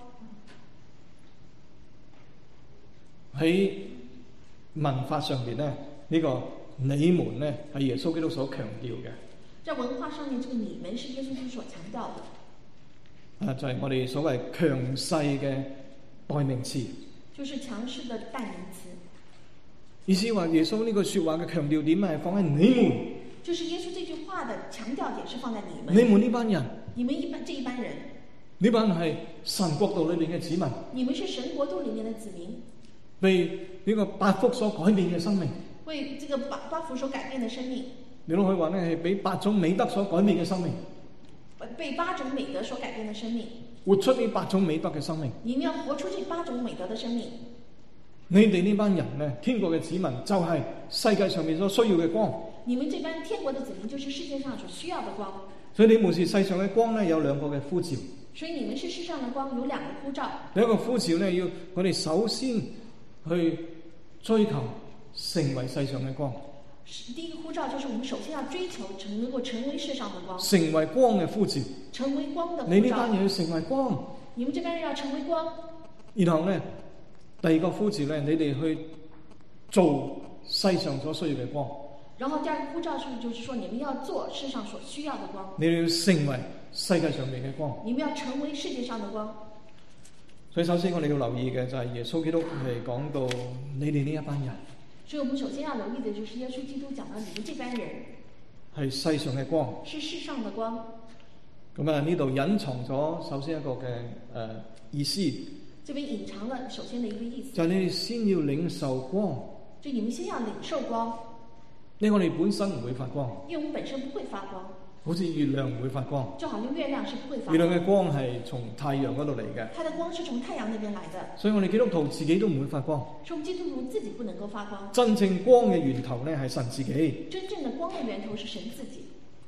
喺文化上邊咧，呢、這個你們咧係耶穌基督所強調嘅。 在文化上面，這個你們是耶穌基督所強調的。 啊，就係、是、我哋所謂強勢嘅代名詞。 就是強勢的代名詞。 意思話耶穌呢個說話嘅強調點係放喺你們。 就是耶穌這句話的強調點是放在你們。 你們呢班人。 你們一班這一班人。 呢班係神國度裏面嘅子民。 你們是神國度裏面的子民。 被呢個八福所改變嘅生命。 為這個八八福所改變的生命。 你都可以話咧係俾八種美德所改變嘅生命。 被八種美德所改變的生命。 活出呢八種美德嘅生命。 你們要活出這八種美德的生命。 你哋呢班人咧，天國嘅子民就係世界上面所需要嘅光。 你們這班天國的子民就是世界上所需要的光。 所以你們是世上嘅光咧，有兩個嘅呼召。 所以你們是世上的光，有兩個呼召。 第一個呼召咧，要我哋首先去追求成為世上嘅光。 第一個呼召就是我們首先要追求成能夠成為世上的光。 成為光嘅呼召。 成為光的呼召。 你呢班人要成為光。 你們這班人要成為光。 然後咧，第二個呼召咧，你哋去做世上所需要嘅光。 然後第二個呼召是，就是說你們要做世上所需要的光。 你哋要成為世界上面嘅光。 你們要成為世界上的光。 所以首先我哋要留意嘅就係耶穌基督係講到你哋呢一班人。 所以我們首先要留意的就是耶穌基督講到你們這班人係世上嘅光。 是世上的光。 咁啊，呢度隱藏咗首先一個嘅誒、呃、意思。 這邊隱藏了首先的一個意思。 就係、是、你哋先要領受光。 就你們先要領受光。 因為我哋本身唔會發光。 因為我們本身不會發光。 好似月亮唔會發光。 就好像月亮是不會發光。 月亮嘅光係從太陽嗰度嚟嘅。 它的光是從太陽那邊來的。 所以我哋基督徒自己都唔會發光。 所以我們基督徒自己不能夠發光。 真正光嘅源頭咧係神自己。 真正的光嘅源頭是神自己。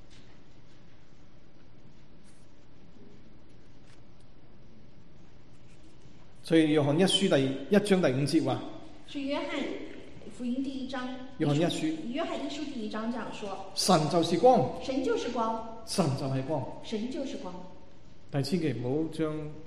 所以約翰一書第一章第五節話。 是約翰福音第一章。 約翰一書。 約翰一書第一章這樣說。 神就是光。 神就是光。 神就係光。 神就是光。 但係千祈唔好將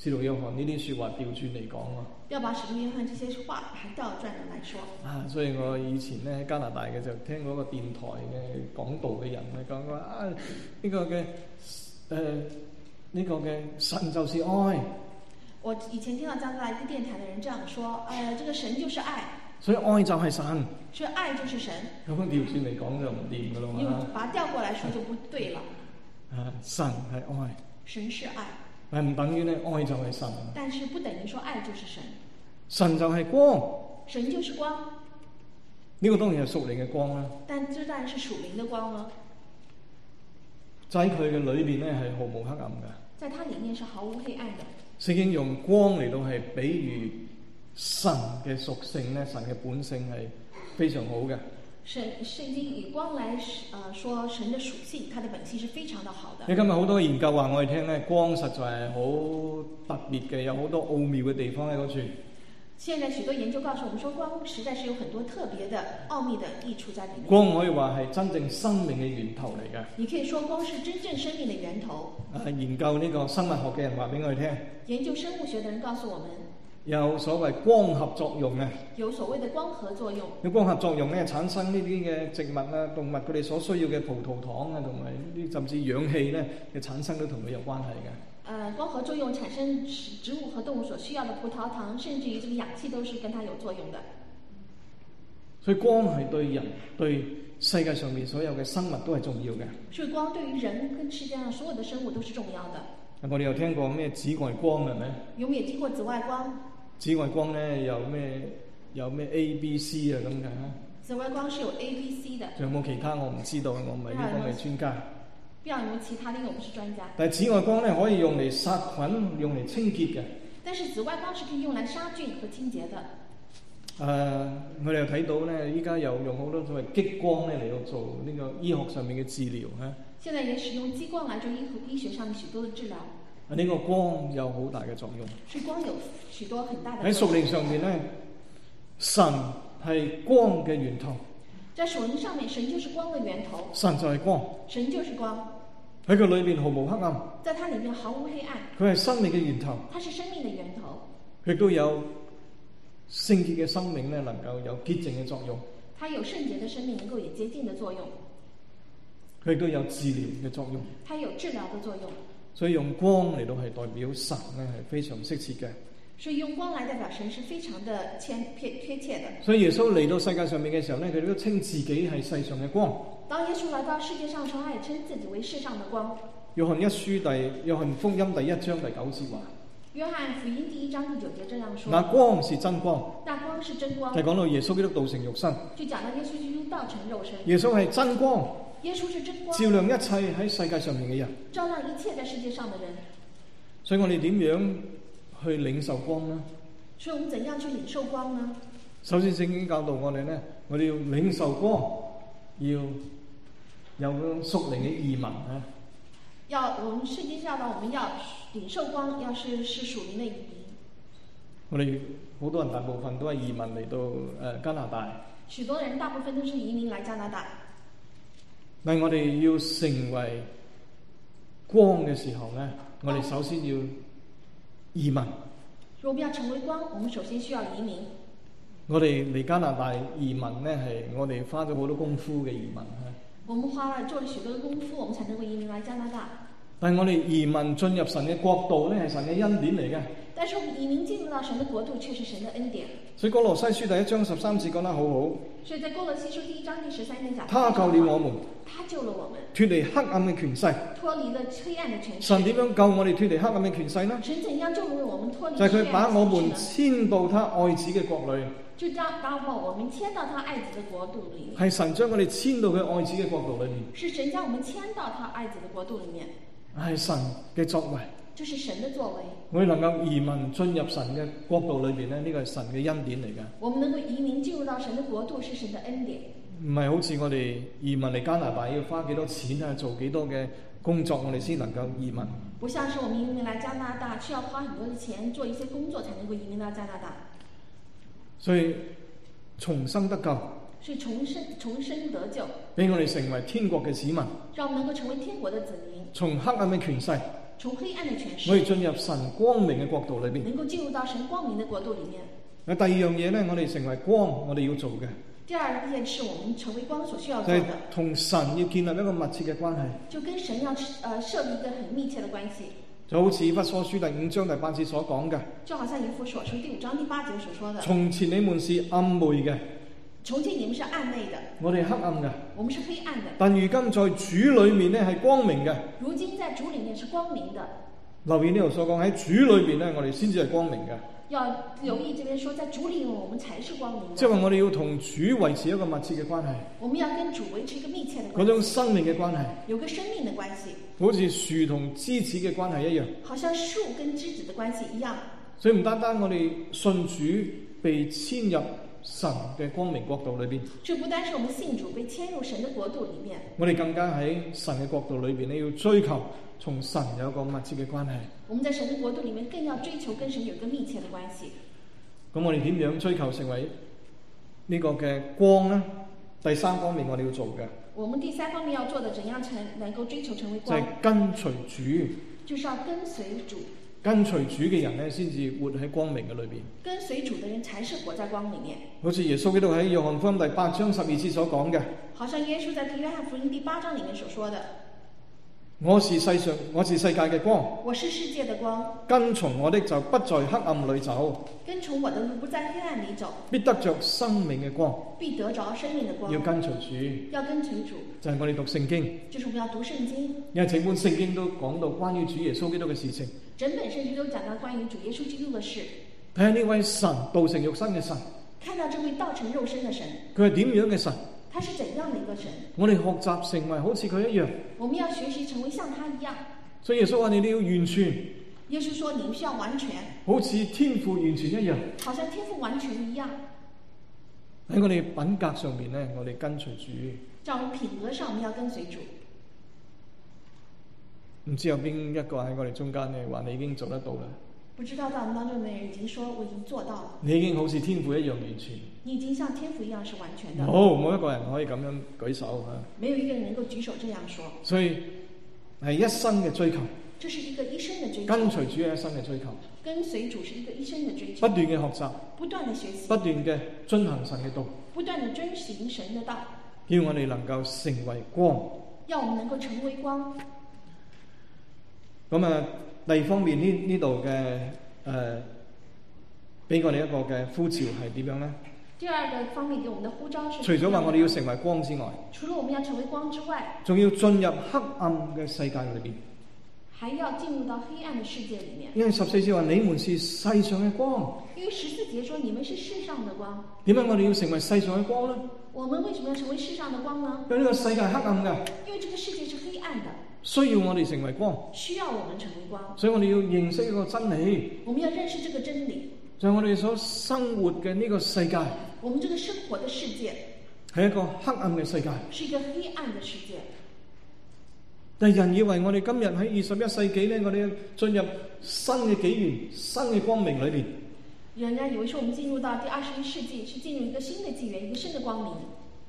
使徒約翰呢啲説話調轉嚟講喎。 不要把使徒約翰這些話還調轉嚟來說。 啊，所以我以前咧喺加拿大嘅就聽嗰個電台嘅講道嘅人咧講話啊，呢、這個嘅誒呢個嘅神就是愛。 我以前聽到加拿大一個電台嘅人這樣說，呃，這個神就是愛。 所以愛就係神。 所以愛就是神。 咁樣調轉嚟講就唔掂噶咯嘛。 用把它調過來說就不對了。 啊，神係愛。 神是愛。 但唔等於咧愛就係神。 但是不等於說愛就是神。 神就係光。 神就是光。 呢個當然係屬靈嘅光啦。 但這當然是屬靈的光啦。 就喺佢嘅裏邊咧係毫無黑暗嘅。 在它裡面是毫無黑暗的。 聖經用光嚟到係比喻神嘅屬性咧，神嘅本性係非常好嘅。 聖聖經以光來呃說神的屬性，它的本性是非常的好的。 你今日好多研究話我哋聽咧，光實在係好特別嘅，有好多奧妙嘅地方喺嗰處。 現在許多研究告訴我們說，光實在是有很多特別的奧秘的益處在裡面。 光可以話係真正生命嘅源頭嚟嘅。 你可以說光是真正生命的源頭。 啊，研究呢個生物學嘅人話俾我哋聽。 研究生物學的人告訴我們， 有所謂光合作用嘅。 有所謂的光合作用。有光合作用咧，產生呢啲嘅植物啊、動物佢哋所需要嘅葡萄糖啊，同埋呢啲甚至氧氣咧嘅產生都同佢有關係嘅。 呃，光合作用產生植物和動物所需要的葡萄糖，甚至於這個氧氣都是跟它有作用的。 所以光係對人、對世界上面所有嘅生物都係重要嘅。 所以光對於人跟世界上所有的生物都是重要的。 我哋有聽過咩紫外光係咪？ 有冇有聽過紫外光？ 紫外光咧有咩有咩 A、B、C 啊咁嘅？ 紫外光是有 A、B、C 的。仲有冇其他我唔知道，我唔係呢方面專家。 不知道有冇其他的，因為我不是專家。 但係紫外光咧可以用嚟殺菌、用嚟清潔嘅。 但是紫外光是可以用來殺菌和清潔的。 誒、呃，我哋又睇到咧，依家又用好多所謂激光咧嚟到做呢個醫學上面嘅治療嚇。現在也使用激光來做醫醫學上許多的治療。 啊，呢個光有好大嘅作用。 所以光有許多很大的。 喺屬靈上面咧，神係光嘅源頭。 在屬靈上面，神就是光的源頭。 神就係光。 神就是光。 喺佢裏邊毫無黑暗。 在它裏面毫無黑暗。 佢係生命嘅源頭。 它是生命的源頭。 佢都有聖潔嘅生命咧，能夠有潔淨嘅作用。 它有聖潔的生命，能夠有潔淨的作用。 佢都有治療嘅作用。 它有治療的作用。 所以用光嚟到係代表神咧，係非常適切嘅。 所以用光來代表神是非常的貼貼切的。 所以耶穌嚟到世界上面嘅時候咧，佢都稱自己係世上嘅光。 當耶穌來到世界上時候，他也稱自己為世上的光。 約翰一書第約翰福音第一章第九節話。 約翰福音第一章第九節這樣說： 那光是真光。 那光是真光。 就講到耶穌基督道成肉身。 就講到耶穌基督道成肉身。 耶穌係真光。 耶穌是真光， 照亮一切喺世界上面嘅人， 照亮一切在世界上的人。 所以我哋點樣去領受光呢？ 所以我們怎樣去領受光呢？ 首先聖經教導我哋咧，我哋要領受光，要有屬靈嘅義民啊。 要我們聖經教導我們要領受光，要是是屬靈的義民。 我哋好多人大部分都係移民嚟到誒、呃、加拿大。 許多人大部分都是移民來加拿大。但係我哋要成為光嘅時候咧，我哋首先要移民。 如果我們要成為光，我們首先需要移民。 我哋嚟加拿大移民咧，係我哋花咗好多功夫嘅移民啊。 我們花了做了許多的功夫，我們才能夠移民來加拿大。 但係我哋移民進入神嘅國度咧，係神嘅恩典嚟嘅。 但是我們移民進入到神的國度，卻是神的恩典。 所以哥羅西書第一章十三節講得好好。 所以在哥羅西書第一章第十三節講， 他救了我們， 他救了我們， 脫離黑暗嘅權勢， 脫離了黑暗的權勢。 神點樣救我哋脫離黑暗嘅權勢呢？ 神怎樣救了我們脫離？ 就係佢把我們遷到他愛子嘅國裏。 就將把我們遷到他愛子的國度裏面。 係神將我哋遷到佢愛子嘅國度裏面。 是神將我們遷到他愛子的國度裏面。 係神嘅作為。 就是神的作為。 我哋能夠移民進入神嘅國度裏邊咧，呢個係神嘅恩典嚟㗎。 我們能夠移民進入到神的國度，是神的恩典。 唔係好似我哋移民嚟加拿大要花幾多錢啊，做幾多嘅工作，我哋先能夠移民。 不像是我們移民來加拿大，需要花很多的錢做一些工作，才能夠移民到加拿大。 所以重生得救， 所以重生重生得救， 俾我哋成為天國嘅子民， 讓我們能夠成為天國的子民， 從黑暗嘅權勢， 從黑暗的權我哋勢， 進入神光明嘅國度裏邊。 能夠進入到神光明的國度裡面。 第二樣嘢咧，我哋成為光，我哋要做嘅第二件是我們成為光所需要就係做的， 同神要建立一個密切嘅關係。 就跟神要呃設立一個很密切的關係。 就好似以弗所書第五章第八節所講嘅， 就好像以弗所書第五章第八節所說的， 從前你們是暗昧嘅， 從前你們是暗昧的， 我哋黑暗嘅， 我們是黑暗的， 但如今在主裏面咧係光明嘅。 如今在主裡面是光明的。 留意呢度所講喺主裏邊咧，我哋先至係光明嘅。 要留意這邊說，在主裡面我們才是光明的。 即係話我哋要同主維持一個密切嘅關係， 我們要跟主維持一個密切的嗰關係， 種生命嘅關係， 有個生命的關係， 好似樹同枝子嘅關係一樣。 好像樹跟枝子的關係一樣。 所以唔單單我哋信主被遷入神嘅光明國度裏邊， 這不單是我們信主被遷入神的國度裡面， 我哋更加喺神嘅國度裏邊咧，要追求從神有一個密切嘅關係。 我們在神的國度裡面更要追求跟神有一個密切的關係。 咁我哋點樣追求成為呢個嘅光呢？第三方面我哋要做嘅我們第三方面要做的，怎樣成能夠追求成為就係光， 跟隨主。 就是要跟隨主。 跟隨主嘅人咧，先至活喺光明嘅裏邊。 跟隨主的人才是活在光裡面。 好似耶穌基督喺約翰福音第八章十二節所講嘅， 好像耶穌在約翰福音第八章裡面所說的， 我是世上，我是世界嘅光， 我是世界的光， 跟從我的就不在黑暗裏走， 跟從我的路不在黑暗裡走， 必得着生命嘅光。 必得着生命的光。 要跟隨主， 要跟隨主， 就係我哋讀聖經， 就是我們要讀聖經。 因為整本聖經都講到關於主耶穌基督嘅事情。 整本聖經都講到關於主耶穌基督的事。 睇下呢位神道成肉身嘅神， 看到這位道成肉身的神， 佢係點樣嘅神？ 他是怎樣的一個神？ 我哋學習成為好似佢一樣。 我們要學習成為像他一樣。 所以耶穌話：你哋要完全， 耶穌說：你們需要完全， 好似天父完全一樣。 好像天父完全一樣。 喺我哋品格上面咧，我哋跟隨主。 在我們品格上，我們要跟隨主。 唔知有邊一個喺我哋中間咧話你已經做得到啦？ 不知道在我們當中的人已經說我已經做到了， 你已經好似天父一樣完全。 你已經像天父一樣是完全的。 冇冇一個人可以咁樣舉手嚇。 沒有一個人能夠舉手這樣說。 所以係一生嘅追求， 這是一個一生的追求。 跟隨主係一生嘅追求， 跟隨主是一個一生的追求。 不斷嘅學習， 不斷的學習， 不斷嘅遵行神嘅道， 不斷的遵行神的道， 叫我哋能夠成為光。 要我們能夠成為光。 咁啊，第二方面呢呢度嘅誒，俾我哋一個嘅呼召係點樣呢？ 第二個方面給我們的呼召是， 除咗話我哋要成為光之外， 除了我們要成為光之外， 仲要進入黑暗嘅世界裏邊。 還要進入到黑暗的世界裡面。 因為十四節話你們是世上嘅光。 因為十四節說你們是世上的光。 點解我哋要成為世上嘅光呢？ 我們為什麼要成為世上的光呢？ 因為呢個世界係黑暗嘅， 因為這個世界是黑暗的， 需要我哋成為光， 需要我們成為光。 所以我哋要認識一個真理， 我們要認識這個真理， 就係我哋所生活嘅呢個世界我們這個生活的世界係一個黑暗嘅世界。 是一個黑暗的世界。 但係人以為我哋今日喺二十一世紀呢，我哋要進入新嘅紀元、新嘅光明裏邊。 人家以為說我們進入到第二十一世紀，是進入一個新的紀元，一個新的光明。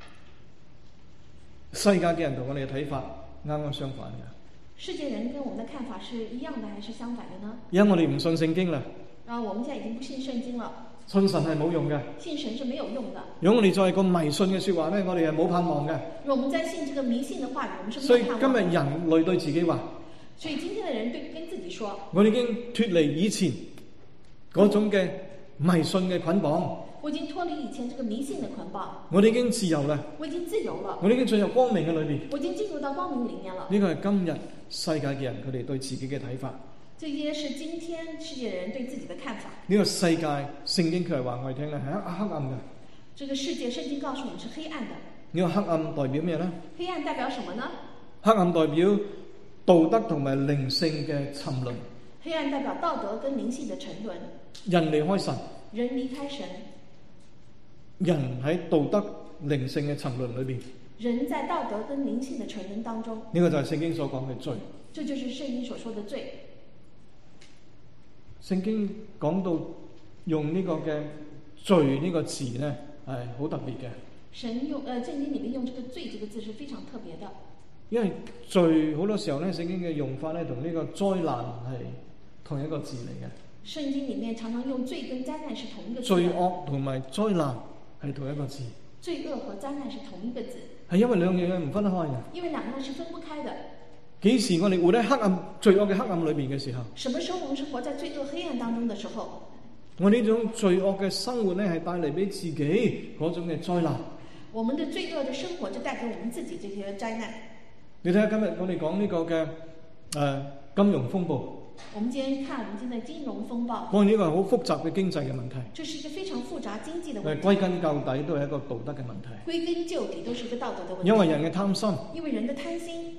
世界嘅人同我哋嘅睇法啱啱相反嘅。 世界人跟我們的看法是一樣的，還是相反的呢？ 而家我哋唔信聖經啦， 然後我們現在已經不信聖經了， 信神係冇用嘅。 信神是沒有用的。 如果我哋再係個迷信嘅説話呢，我哋係冇盼望嘅。 如果我們再信這個迷信的話語，我們是所以沒有盼望的。 今日人類對自己話， 所以今天的人對跟自己說， 我哋已經脫離以前嗰種嘅迷信嘅捆綁， 我已經脫離以前這個迷信的捆綁， 我哋已經自由啦， 我已經自由了， 我哋已經進入光明嘅裏邊。 我已經進入到光明裡面了。 呢個係今日世界嘅人佢哋對自己嘅睇法。 這些是今天世界人對自己的看法。 呢個世界聖經佢係話我哋聽咧係黑暗嘅。 這個世界聖經告訴我們是黑暗的。 呢個黑暗代表咩呢？ 黑暗代表什麼呢？ 黑暗代表道德同埋靈性嘅沉淪。 黑暗代表道德跟靈性的沉淪。 人離開神， 人離開神， 人喺道德靈性嘅沉淪裏邊。 人在道德跟靈性的沉淪當中。 呢個就係聖經所講嘅罪。 這就是聖經所說的罪。 聖經講到用呢個嘅罪呢個字呢，係好特別嘅。 神用，呃，聖經裡面用這個罪這個字是非常特別的。 因為罪好多時候咧，聖經嘅用法咧，同呢個災難係同一個字嚟嘅。 聖經裡面常常用罪跟災難是同一個字。 罪惡同埋災難係同一個字。 罪惡和災難是同一個字。 係因為兩樣嘢唔分得開嘅。 因為兩個是分不開的。 幾時我哋活喺黑暗、罪惡嘅黑暗裏邊嘅時候？ 什麼時候我們是活在罪惡黑暗當中的時候？ 我呢種罪惡嘅生活咧，係帶嚟俾自己嗰種嘅災難。 我們的罪惡的生活就帶給我們自己這些災難。 你睇下今日我哋講呢個嘅誒、呃、金融風暴。 我們今天看我們現在金融風暴。 當然呢個係好複雜嘅經濟嘅問題。 這是一個非常複雜經濟的問題。 歸根究底都係一個道德嘅問題。 歸根究底都是一個道德的問題。 因為人嘅貪心。 因為人的貪心。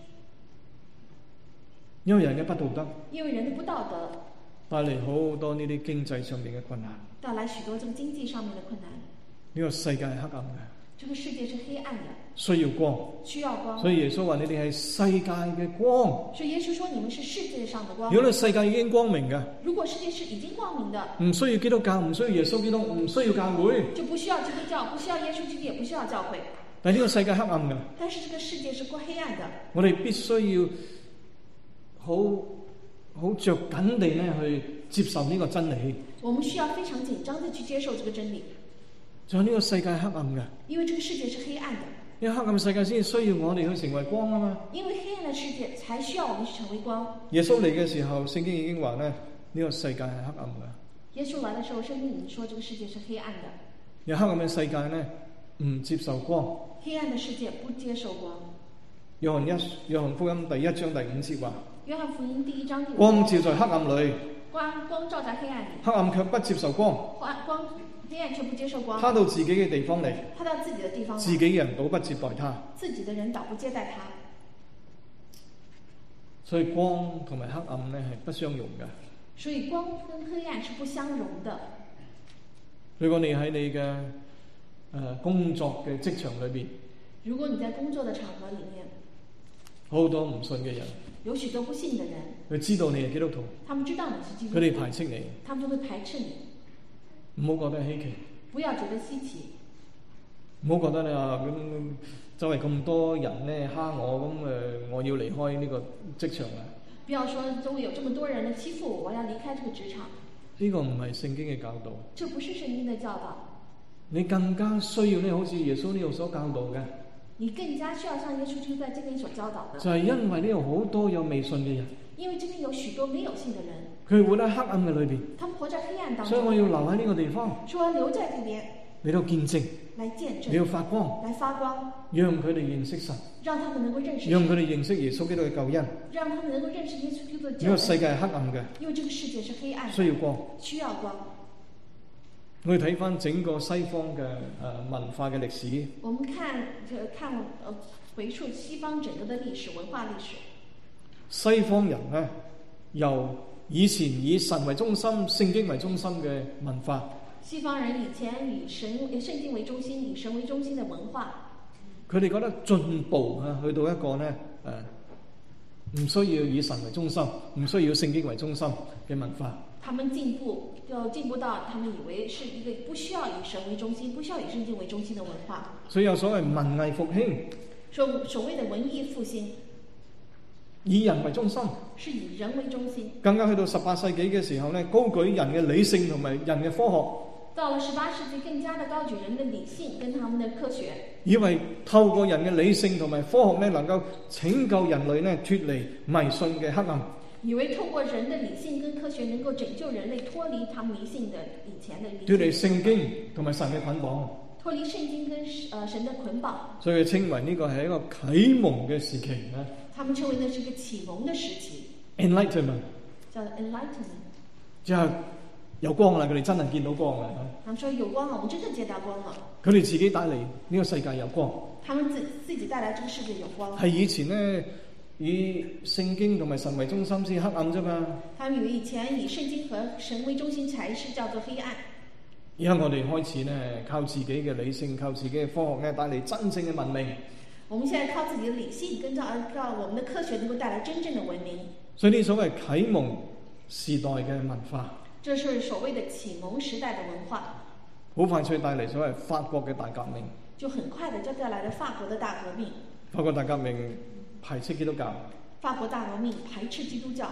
因為人嘅不道德。 因為人的不道德。 帶嚟好多呢啲經濟上面嘅困難。 帶來許多這個經濟上面的困難。 呢個世界係黑暗嘅。 這個世界是黑暗的。 需要光。 需要光。 所以耶穌話：你哋係世界嘅光。 所以耶穌說：你們是世界上的光。 如果你世界已經光明嘅， 如果世界是已經光明的， 唔需要基督教，唔需要耶穌基督，唔需要教會， 就不需要基督教，不需要耶穌基督，也不需要教會。 但係呢個世界黑暗嘅。 但是這個世界是過黑暗的。我哋必須要好好着緊地咧去接受呢個真理。 我們需要非常緊張地去接受這個真理。 就係呢個世界黑暗嘅。 因為這個世界是黑暗的。 因為黑暗世界先需要我哋去成為光啊嘛。 因為黑暗的世界才需要我們去成為光。 耶穌嚟嘅時候，聖經已經話咧，呢個世界係黑暗嘅。 耶穌來的時候，聖經已經說這個世界是黑暗的。 有黑暗嘅世界咧，唔接受光。 黑暗的世界不接受光。 約翰一約翰福音第一章第五節話： 約翰福音第一章第五節， 光照在黑暗裏， 光光照在黑暗裏， 黑暗卻不接受光。 光光黑暗卻不接受光。 他到自己嘅地方嚟， 他到自己的地方來， 自己嘅人倒不接待他， 自己的人倒不接待他。 所以光同埋黑暗咧係不相容嘅。 所以光跟黑暗是不相容的。 如果你喺你嘅誒、呃、工作嘅職場裏邊， 如果你在工作的場合裏面， 好多唔信嘅人， 有許多不信的人， 佢知道你係基督徒， 他們知道你是基督徒， 佢哋排斥你， 他們就會排斥你。 唔好覺得稀奇， 不要覺得稀奇， 唔好覺得你話咁周圍咁多人咧蝦我，咁誒我要離開呢個職場啊！ 不要說周圍有這麼多人嚟欺負我，我要離開這個職場。 呢個唔係聖經嘅教導， 這不是聖經的教導。 你更加需要咧，好似耶穌呢度所教導嘅。 你更加需要像耶穌基督在這邊所教導的。 就係因為呢度好多有未信嘅人。 因為這邊有許多沒有信的人。 佢活喺黑暗嘅裏邊。 他們活在黑暗當中。 所以我要留喺呢個地方。 說留在這邊。 嚟到見證。 來見證。 你要發光。 來發光。 讓佢哋認識神。 讓他們能夠認識神。 讓佢哋認識耶穌基督嘅救恩。 讓他們能夠認識耶穌基督嘅救恩。 呢個世界係黑暗嘅。 因為這個世界是黑暗。 需要光。 需要光。 我哋睇翻整個西方嘅誒、呃、文化嘅歷史。 我們看就看呃回溯西方整個的歷史文化歷史。西方人呢， 由以前以神為中心、聖經為中心嘅文化。 西方人以前以神、聖經為中心、以神為中心嘅文化。 佢哋覺得進步啊，去到一個呢誒，唔需要以神為中心，唔需要聖經為中心嘅文化。 他們進步就進步到，他們以為是一個不需要以神為中心、不需要以聖經為中心的文化。 所以有所謂文藝復興， 所所謂的文藝復興， 以人為中心， 是以人為中心。 更加去到十八世紀嘅時候呢，高舉人嘅理性同埋人嘅科學。 到了十八世紀，更加的高舉人的理性跟他們的科學， 以為透過人嘅理性同埋科學呢，能夠拯救人類呢，脫離迷信嘅黑暗。 以為透過人的理性跟科學能夠拯救人類脫離他迷信的以前的脫離聖經同埋神嘅捆綁， 脫離聖經跟呃神的捆綁， 所以稱為呢個係一個啟蒙嘅時期咧。 他們稱為呢是一個啟蒙的時期 ，enlightenment， 叫 enlightenment， 即係有光啦，佢哋真係見到光啦。 他們說有光了，我們真正見到光了。 佢哋自己帶嚟呢個世界有光， 他們自自己帶來這個世界有光。 係以前呢，以聖經同埋神為中心先黑暗啫嘛。 他們以為以前以聖經和神為中心才是叫做黑暗。 而家我哋開始呢，靠自己嘅理性，靠自己嘅科學呢，帶嚟真正嘅文明。 我們現在靠自己的理性跟照照我們的科學，能夠帶來真正的文明。 所以呢所謂啟蒙時代嘅文化， 這是所謂的啟蒙時代的文化。 好快脆帶嚟所謂法國嘅大革命， 就很快的就帶來了法國的大革命。 法國大革命排斥基督教， 法國大革命排斥基督教，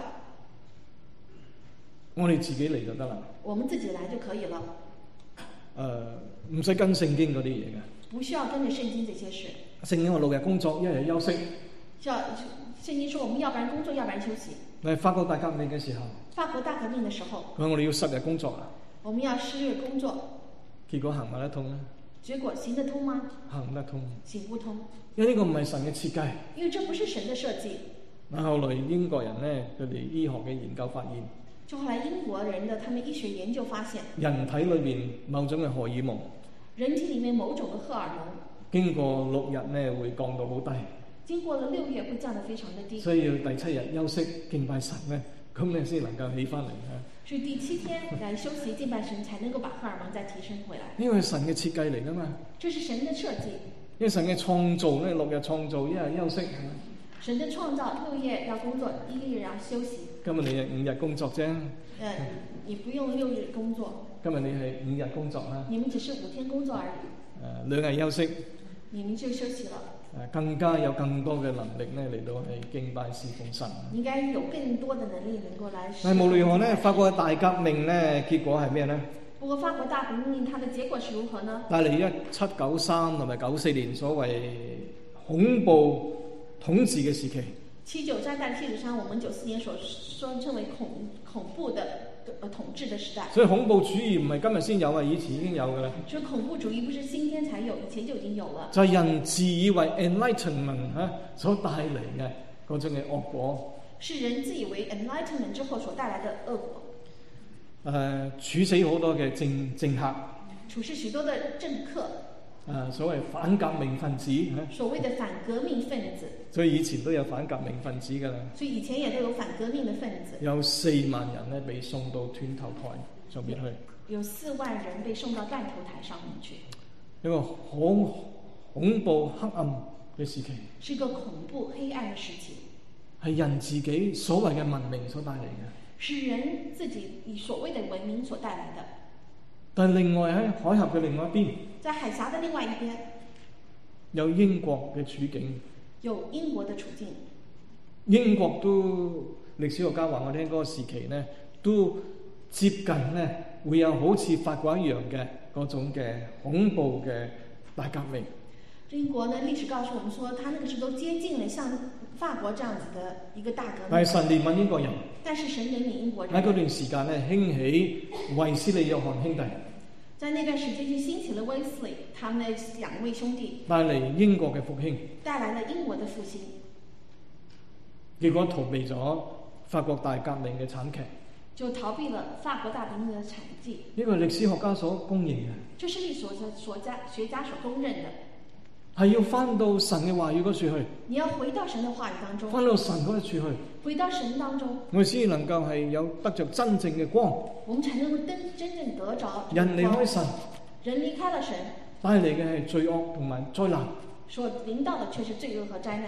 我哋自己嚟就得啦。 我們自己來就可以了， 誒唔使跟聖經嗰啲嘢嘅。 不需要跟着聖經這些事。 聖經話六日工作，一日休息。 叫聖經說我們要不然工作，要不然休息。 喺法國大革命嘅時候， 法國大革命嘅時候， 佢話我哋要十日工作啊， 我們要十日工作， 結果行唔行得通咧？ 結果行得通嗎？ 行唔得通， 行不通， 因為呢個唔係神嘅設計。 因為這不是神的設計。 嗱，後來英國人咧，佢哋醫學嘅研究發現， 就後來英國人的他們醫學研究發現， 人體裏邊某種嘅荷爾蒙， 人體裡面某種嘅荷爾蒙， 經過六日咧會降到好低。 經過了六月會降得非常的低， 所以要第七日休息敬拜神咧，咁你先能夠起翻嚟啊！ 所以第七天來休息敬拜神，才能夠把荷爾蒙再提升回來。 呢個係神嘅設計嚟噶嘛？ 這是神的設計。 因為神嘅創造咧，六日創造，一日休息。 神的創造，六夜要工作，一日要休息。 今日你係五日工作啫。 呃，你不用六日工作。 今日你係五日工作啦。 你們只是五天工作而已。 誒，兩日休息。 你們就休息了。 誒，更加有更多嘅能力咧嚟到係敬拜侍奉神。 應該有更多的能力能夠來。 但係無論如何咧，法國嘅大革命咧，結果係咩咧？ 不過法國大革命，它的結果是如何呢？ 帶嚟一七九三同埋九四年所謂恐怖統治嘅時期。 七九災難七九三，我們九四年所說稱為恐恐怖的呃統治的時代。 所以恐怖主義唔係今日先有啊，以前已經有㗎啦。 所以恐怖主義不是今天才有，以前就已經有了。 就係人自以為 enlightenment 嚇所帶嚟嘅嗰種嘅惡果。 是人自以為 enlightenment 之後所帶來的惡果。 誒、呃，處死好多嘅政政客。 處死許多的政客。 誒、呃，所謂反革命分子嚇。 所謂的反革命分子。 所以以前都有反革命分子㗎啦。 所以以前也都有反革命的分子。 有四萬人咧被送到斷頭台上邊去。 有四萬人被送到斷頭台上面去。 一個好恐怖黑暗嘅時期。 是一個恐怖黑暗嘅時期。 係人自己所謂嘅文明所帶嚟嘅。 是人自己以所謂的文明所帶來的。 但係另外喺海峽嘅另外一邊， 在海峽的另外一邊， 有英國嘅處境。 有英國的處境。 英國都歷史學家話我聽嗰個時期咧，都接近咧會有好似法國一樣嘅嗰種嘅恐怖嘅大革命。 英國呢歷史告訴我們說，他那個時候都接近了像法國這樣子的一個大革命。 但係神憐憫英國人。 但是神憐憫英國人。 喺嗰段時間咧，興起衛斯理約翰兄弟。 在那段時間就興起了威斯利，他們兩位兄弟帶嚟英國嘅復興， 帶來了英國的復興。 結果逃避咗法國大革命嘅慘劇。 就逃避了法國大革命的慘劇。 呢個係歷史學家所公認嘅。 這是歷史學家學家所公認的。 係要翻到神嘅話語嗰處去。 你要回到神嘅話語當中。 翻到神嗰處去。 回到神當中。 我哋先能夠係有得着真正嘅光。 我們才能夠真真正得着。 人離開神。 人離開了神。 帶嚟嘅係罪惡同埋災難。 所臨到的卻是罪惡和災難。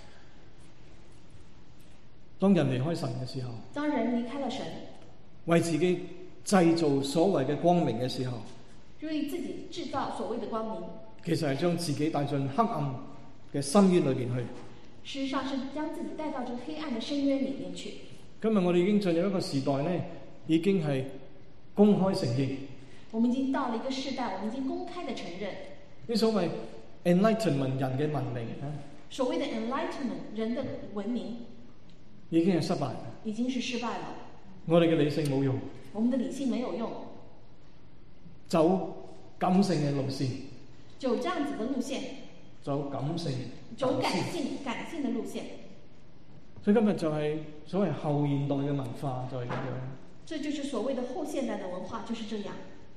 當人離開神嘅時候。 當人離開了神。 為自己製造所謂嘅光明嘅時候。 為自己製造所謂的光明。 其實係將自己帶進黑暗嘅深淵裏邊去。 事實上是將自己帶到這個黑暗的深淵裏面去。 今日我哋已經進入一個時代呢，已經係公開承認。 我們已經到了一個時代，我們已經公開的承認。 呢所謂 enlightenment 人嘅文明啊， 所謂的 enlightenment 人的文明已經係失敗， 已經是失敗了。 我哋嘅理性冇用， 我們的理性沒有用， 走感性嘅路線， 走這樣子的路線， 走感性， 走感性感性的路線。 所以今日就係所謂後現代嘅文化就係咁樣。 這就是所謂的後現代的文化，就是這樣。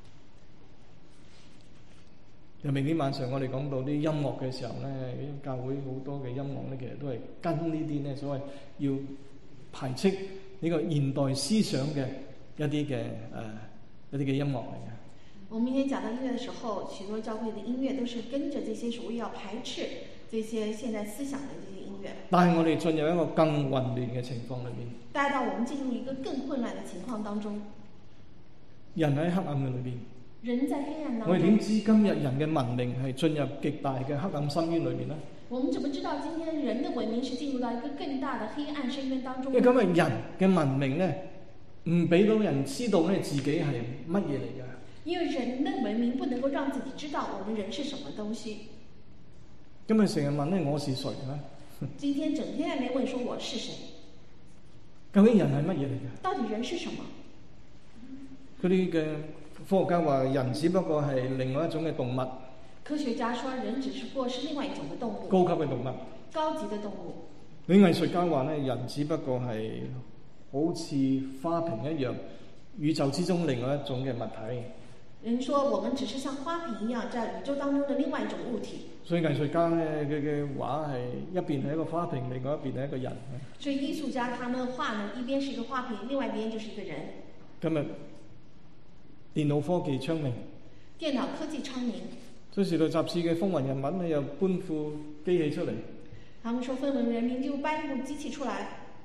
由明天晚上我哋講到啲音樂嘅時候咧，教會好多嘅音樂咧，其實都係跟呢啲咧所謂要排斥呢個現代思想嘅一啲嘅誒一啲嘅音樂嚟嘅。 我明天講到音樂嘅時候，許多教會嘅音樂都是跟着這些所謂要排斥這些現代思想嘅這些音樂。 但係我哋進入一個更混亂嘅情況裏邊。 帶到我們進入一個更混亂嘅情況當中。 人喺黑暗嘅裏邊。 人在黑暗當中。 我哋點知今日人嘅文明係進入極大嘅黑暗深淵裏邊呢？ 我們知不知道今天人的文明是進入到一個更大的黑暗深淵當中？ 因為今日人嘅文明咧，唔俾到人知道咧自己係乜嘢嚟嘅。 因為人的文明不能夠讓自己知道我們人是什麼東西。 今日成日問咧我是誰咧？ 今天整天喺度問說我是誰？ 究竟人係乜嘢嚟嘅？ 到底人是什麼？ 嗰啲嘅科學家話人只不過係另外一種嘅動物。 科學家說人只不過是另外一種嘅動物。 高級嘅動物。 高級嘅動物。 啲藝術家話咧，人只不過係好似花瓶一樣，宇宙之中另外一種嘅物體。 人說我們只是像花瓶一樣，在宇宙當中的另外一種物體。 所以藝術家咧嘅嘅畫係一邊係一個花瓶，另外一邊係一個人。 所以藝術家他們畫呢，一邊是一個花瓶，另外一邊就是一個人。 今日電腦科技昌明。 電腦科技昌明。 所以時代雜誌嘅風雲人物咧又搬副機器出嚟。 他們說風雲人民就搬部機器出來，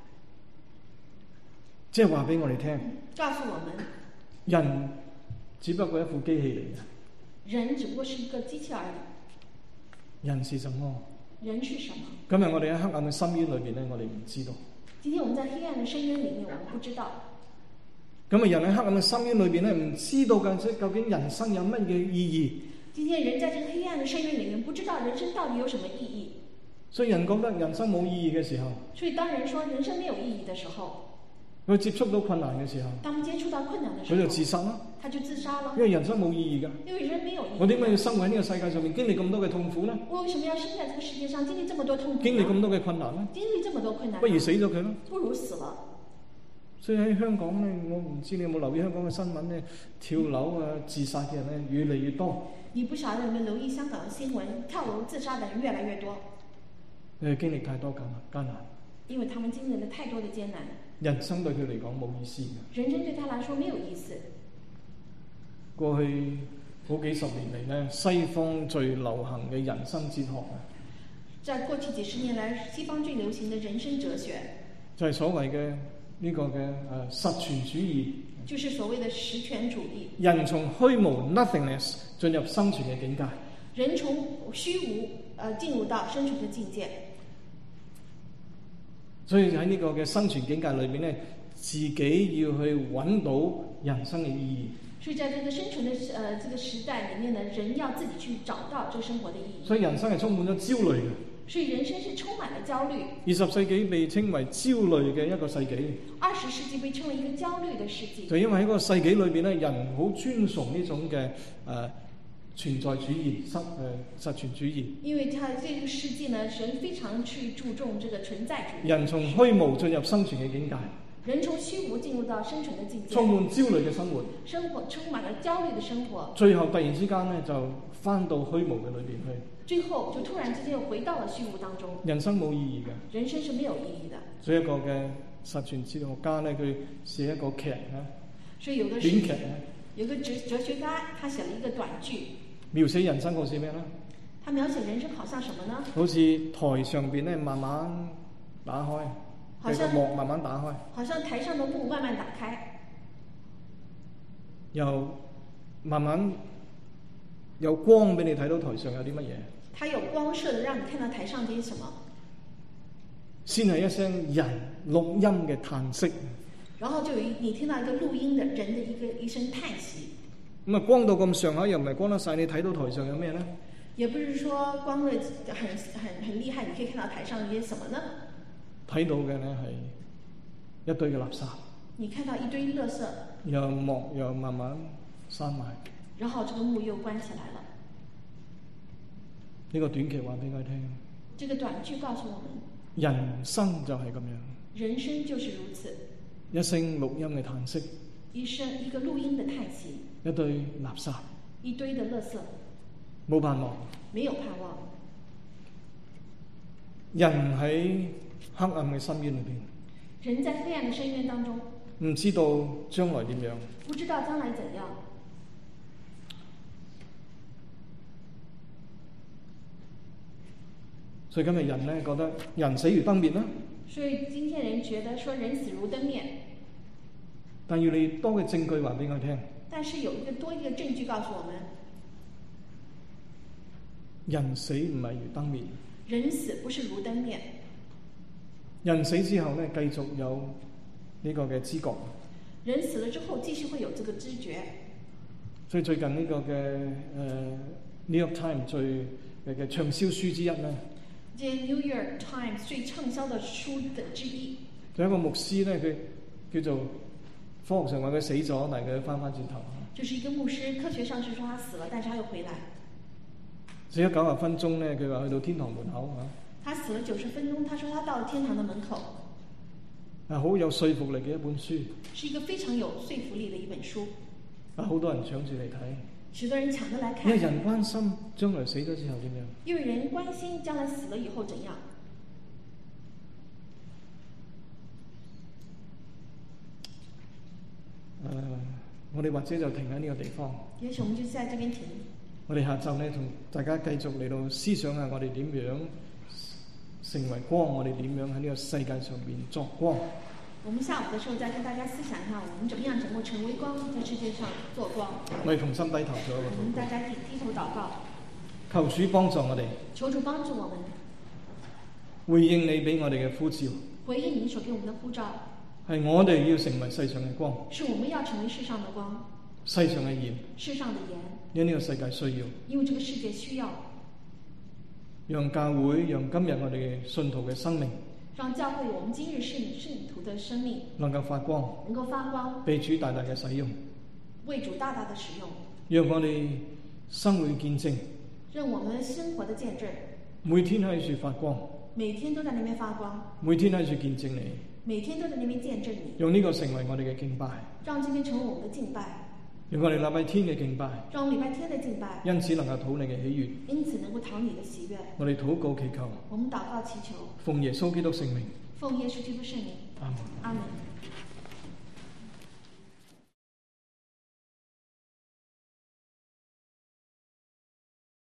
即係話俾我哋聽， 告訴我們人只不過一副機器嚟嘅。 人只不過是一個機器而已。 人是什麼？ 人是什麼？ 今日我哋喺黑暗嘅深淵裏邊咧，我哋唔知道。 今天我們在黑暗嘅深淵裡面，我們不知道。 咁啊，人喺黑暗嘅深淵裏邊咧，唔知道嘅即究竟人生有乜嘅意義。 今天人在這個黑暗嘅深淵裡面，不知道人生到底有什麼意義。 所以人覺得人生冇意義嘅時候， 所以當人說人生沒有意義嘅時候， 佢接觸到困難嘅時候， 當接觸到困難嘅時候， 佢就自殺啦。 他就自殺了。 因為人生冇意義㗎。 因為人沒有意義。 我點解要生活喺呢個世界上面，經歷咁多嘅痛苦呢？ 我為什麼要生在這個世界上，經歷這麼多痛苦？ 經歷咁多嘅困難呢？ 經歷這麼多困難， 不如死咗佢啦。 不如死了。 所以喺香港咧，我唔知你有冇留意香港嘅新聞咧，跳樓啊、自殺嘅人咧越嚟越多。 你不曉得有冇留意香港嘅新聞，跳樓自殺嘅人越來越多。 佢哋經歷太多艱艱難， 因為他們經歷了太多的艱難。 人生對佢嚟講冇意思嘅。 人生對他來說沒有意思。 過去好幾十年嚟咧，西方最流行嘅人生哲學啊， 在過去幾十年來，西方最流行嘅人生哲學就係所謂嘅呢個嘅誒實存主義， 就是所謂嘅實權主義。 人從虛無 nothingness 進入生存嘅境界。 人從虛無誒進入到生存嘅境界。所以喺呢個嘅生存境界裏面咧，自己要去揾到人生嘅意義。 所以在這個生存的誒、呃、這個時代裡面呢，人要自己去找到這個生活的意義。 所以人生係充滿咗焦慮嘅。 所以人生是充滿了焦慮。 二十世紀被稱為焦慮嘅一個世紀。 二十世紀被稱為一個焦慮嘅世紀。 就因為喺個世紀裏邊咧，人好尊崇呢種嘅誒、呃、存在主義、實誒、呃、實存主義。 因為他這個世紀呢，神非常去注重這個存在主義。 人從虛無進入生存嘅境界。 人從虛無進入到生存的境界， 充滿焦慮嘅生活， 生活充滿了焦慮的生活， 最後突然之間呢，就翻到虛無嘅裏邊去， 最後就突然之間又回到了虛無當中。 人生冇意義嘅， 人生是沒有意義的。 所以一個嘅實存哲學家呢，佢寫一個劇啊， 所以有個短劇啊， 有個哲哲學家，他寫了一個短劇， 描寫人生好似咩呢？ 他描寫人生好像什麼呢？ 好似台上邊呢，慢慢打開。 好像幕慢慢打開， 好像台上的幕慢慢打開， 又慢慢有光俾你睇到台上有啲乜嘢。 它有光射的，讓你看到台上啲什麼。 先係一聲人錄音嘅嘆息， 然後就有你聽到一個錄音的人的一個一聲嘆息。 咁啊，光到咁上下又唔係光得晒，你睇到台上有咩呢？ 也不是說光會很很很厲害，你可以看到台上有啲什麼呢？ 睇到嘅呢係一堆嘅垃圾， 你看到一堆垃圾， 又幕又慢慢閂埋， 然後這個幕又關起來了。 呢個短劇話俾我聽， 這個短劇告訴我們， 人生就係咁樣， 人生就是如此， 一聲錄音嘅嘆息， 一聲一個錄音的嘆息， 一堆垃圾， 一堆的垃圾， 冇盼望， 沒有盼望。 人喺黑暗嘅深淵裏邊， 人在黑暗嘅深淵當中， 唔知道將來點樣， 不知道將來怎樣。 所以今日人呢覺得人死如燈滅啦。 所以今天人覺得說人死如燈滅， 但要你多嘅證據話俾我聽。 但是有一個多一個證據告訴我們， 人死唔係如燈滅。 人死不是如燈滅， 人死之後咧，繼續有呢個嘅知覺。 人死了之後繼續會有這個知覺。 所以最近呢個嘅誒、呃、New York Times 最嘅暢銷書之一咧， 這 New York Times 最暢銷的書的之一。 仲有一個牧師咧，佢叫做科學上話佢死咗，但係佢翻翻轉頭。 就是一個牧師，科學上是說他死了，但是他又回來。 死咗九十分鐘咧，佢話去到天堂門口嚇。 他死了九十分鐘，他說他到了天堂的門口。 係好有說服力嘅一本書。 是一個非常有說服力的一本書。 啊，好多人搶住嚟睇。 許多人搶着來看。 因為人關心將來死咗之後點樣。 因為人關心將來死了以後怎樣。 誒、呃，我哋或者就停喺呢個地方。 也許我們就在這邊停。 我哋下晝咧，同大家繼續嚟到思想下，我哋點樣成為光？我哋點樣喺呢個世界上面作光？ 我們下午的時候再跟大家思想一下，我們怎麼樣能夠成為光，在世界上做光。 我哋同心低頭做一個禱告。 我們大家低低頭禱告。 求主幫助我哋。 求主幫助我們。 回應你俾我哋嘅呼召。 回應你所給我們的呼召。 係我哋要成為世上嘅光。 是我們要成為世上的光。 世上嘅鹽。 世上的鹽。 因呢個世界需要。 因為這個世界需要。 讓教會，讓今日我哋信徒嘅生命。 讓教會，我們今日信信徒的生命能夠發光。 能夠發光。 被主大大嘅使用。 為主大大的使用。 讓我哋生活見證。 讓我們生活的見證。 每天喺處發光。 每天都在那邊發光。 每天喺處見證你。 每天都在那邊見證你。 用呢個成為我哋嘅敬拜。 讓這邊成為我們的敬拜。 讓我哋禮拜天嘅敬拜。 讓我們禮拜天的敬拜。 因此能夠討你嘅喜悅。 因此能夠討你的喜悅。 我哋禱告祈求。 我們禱告祈求。 奉耶穌基督聖名。 奉耶穌基督聖名。 阿門。 阿門。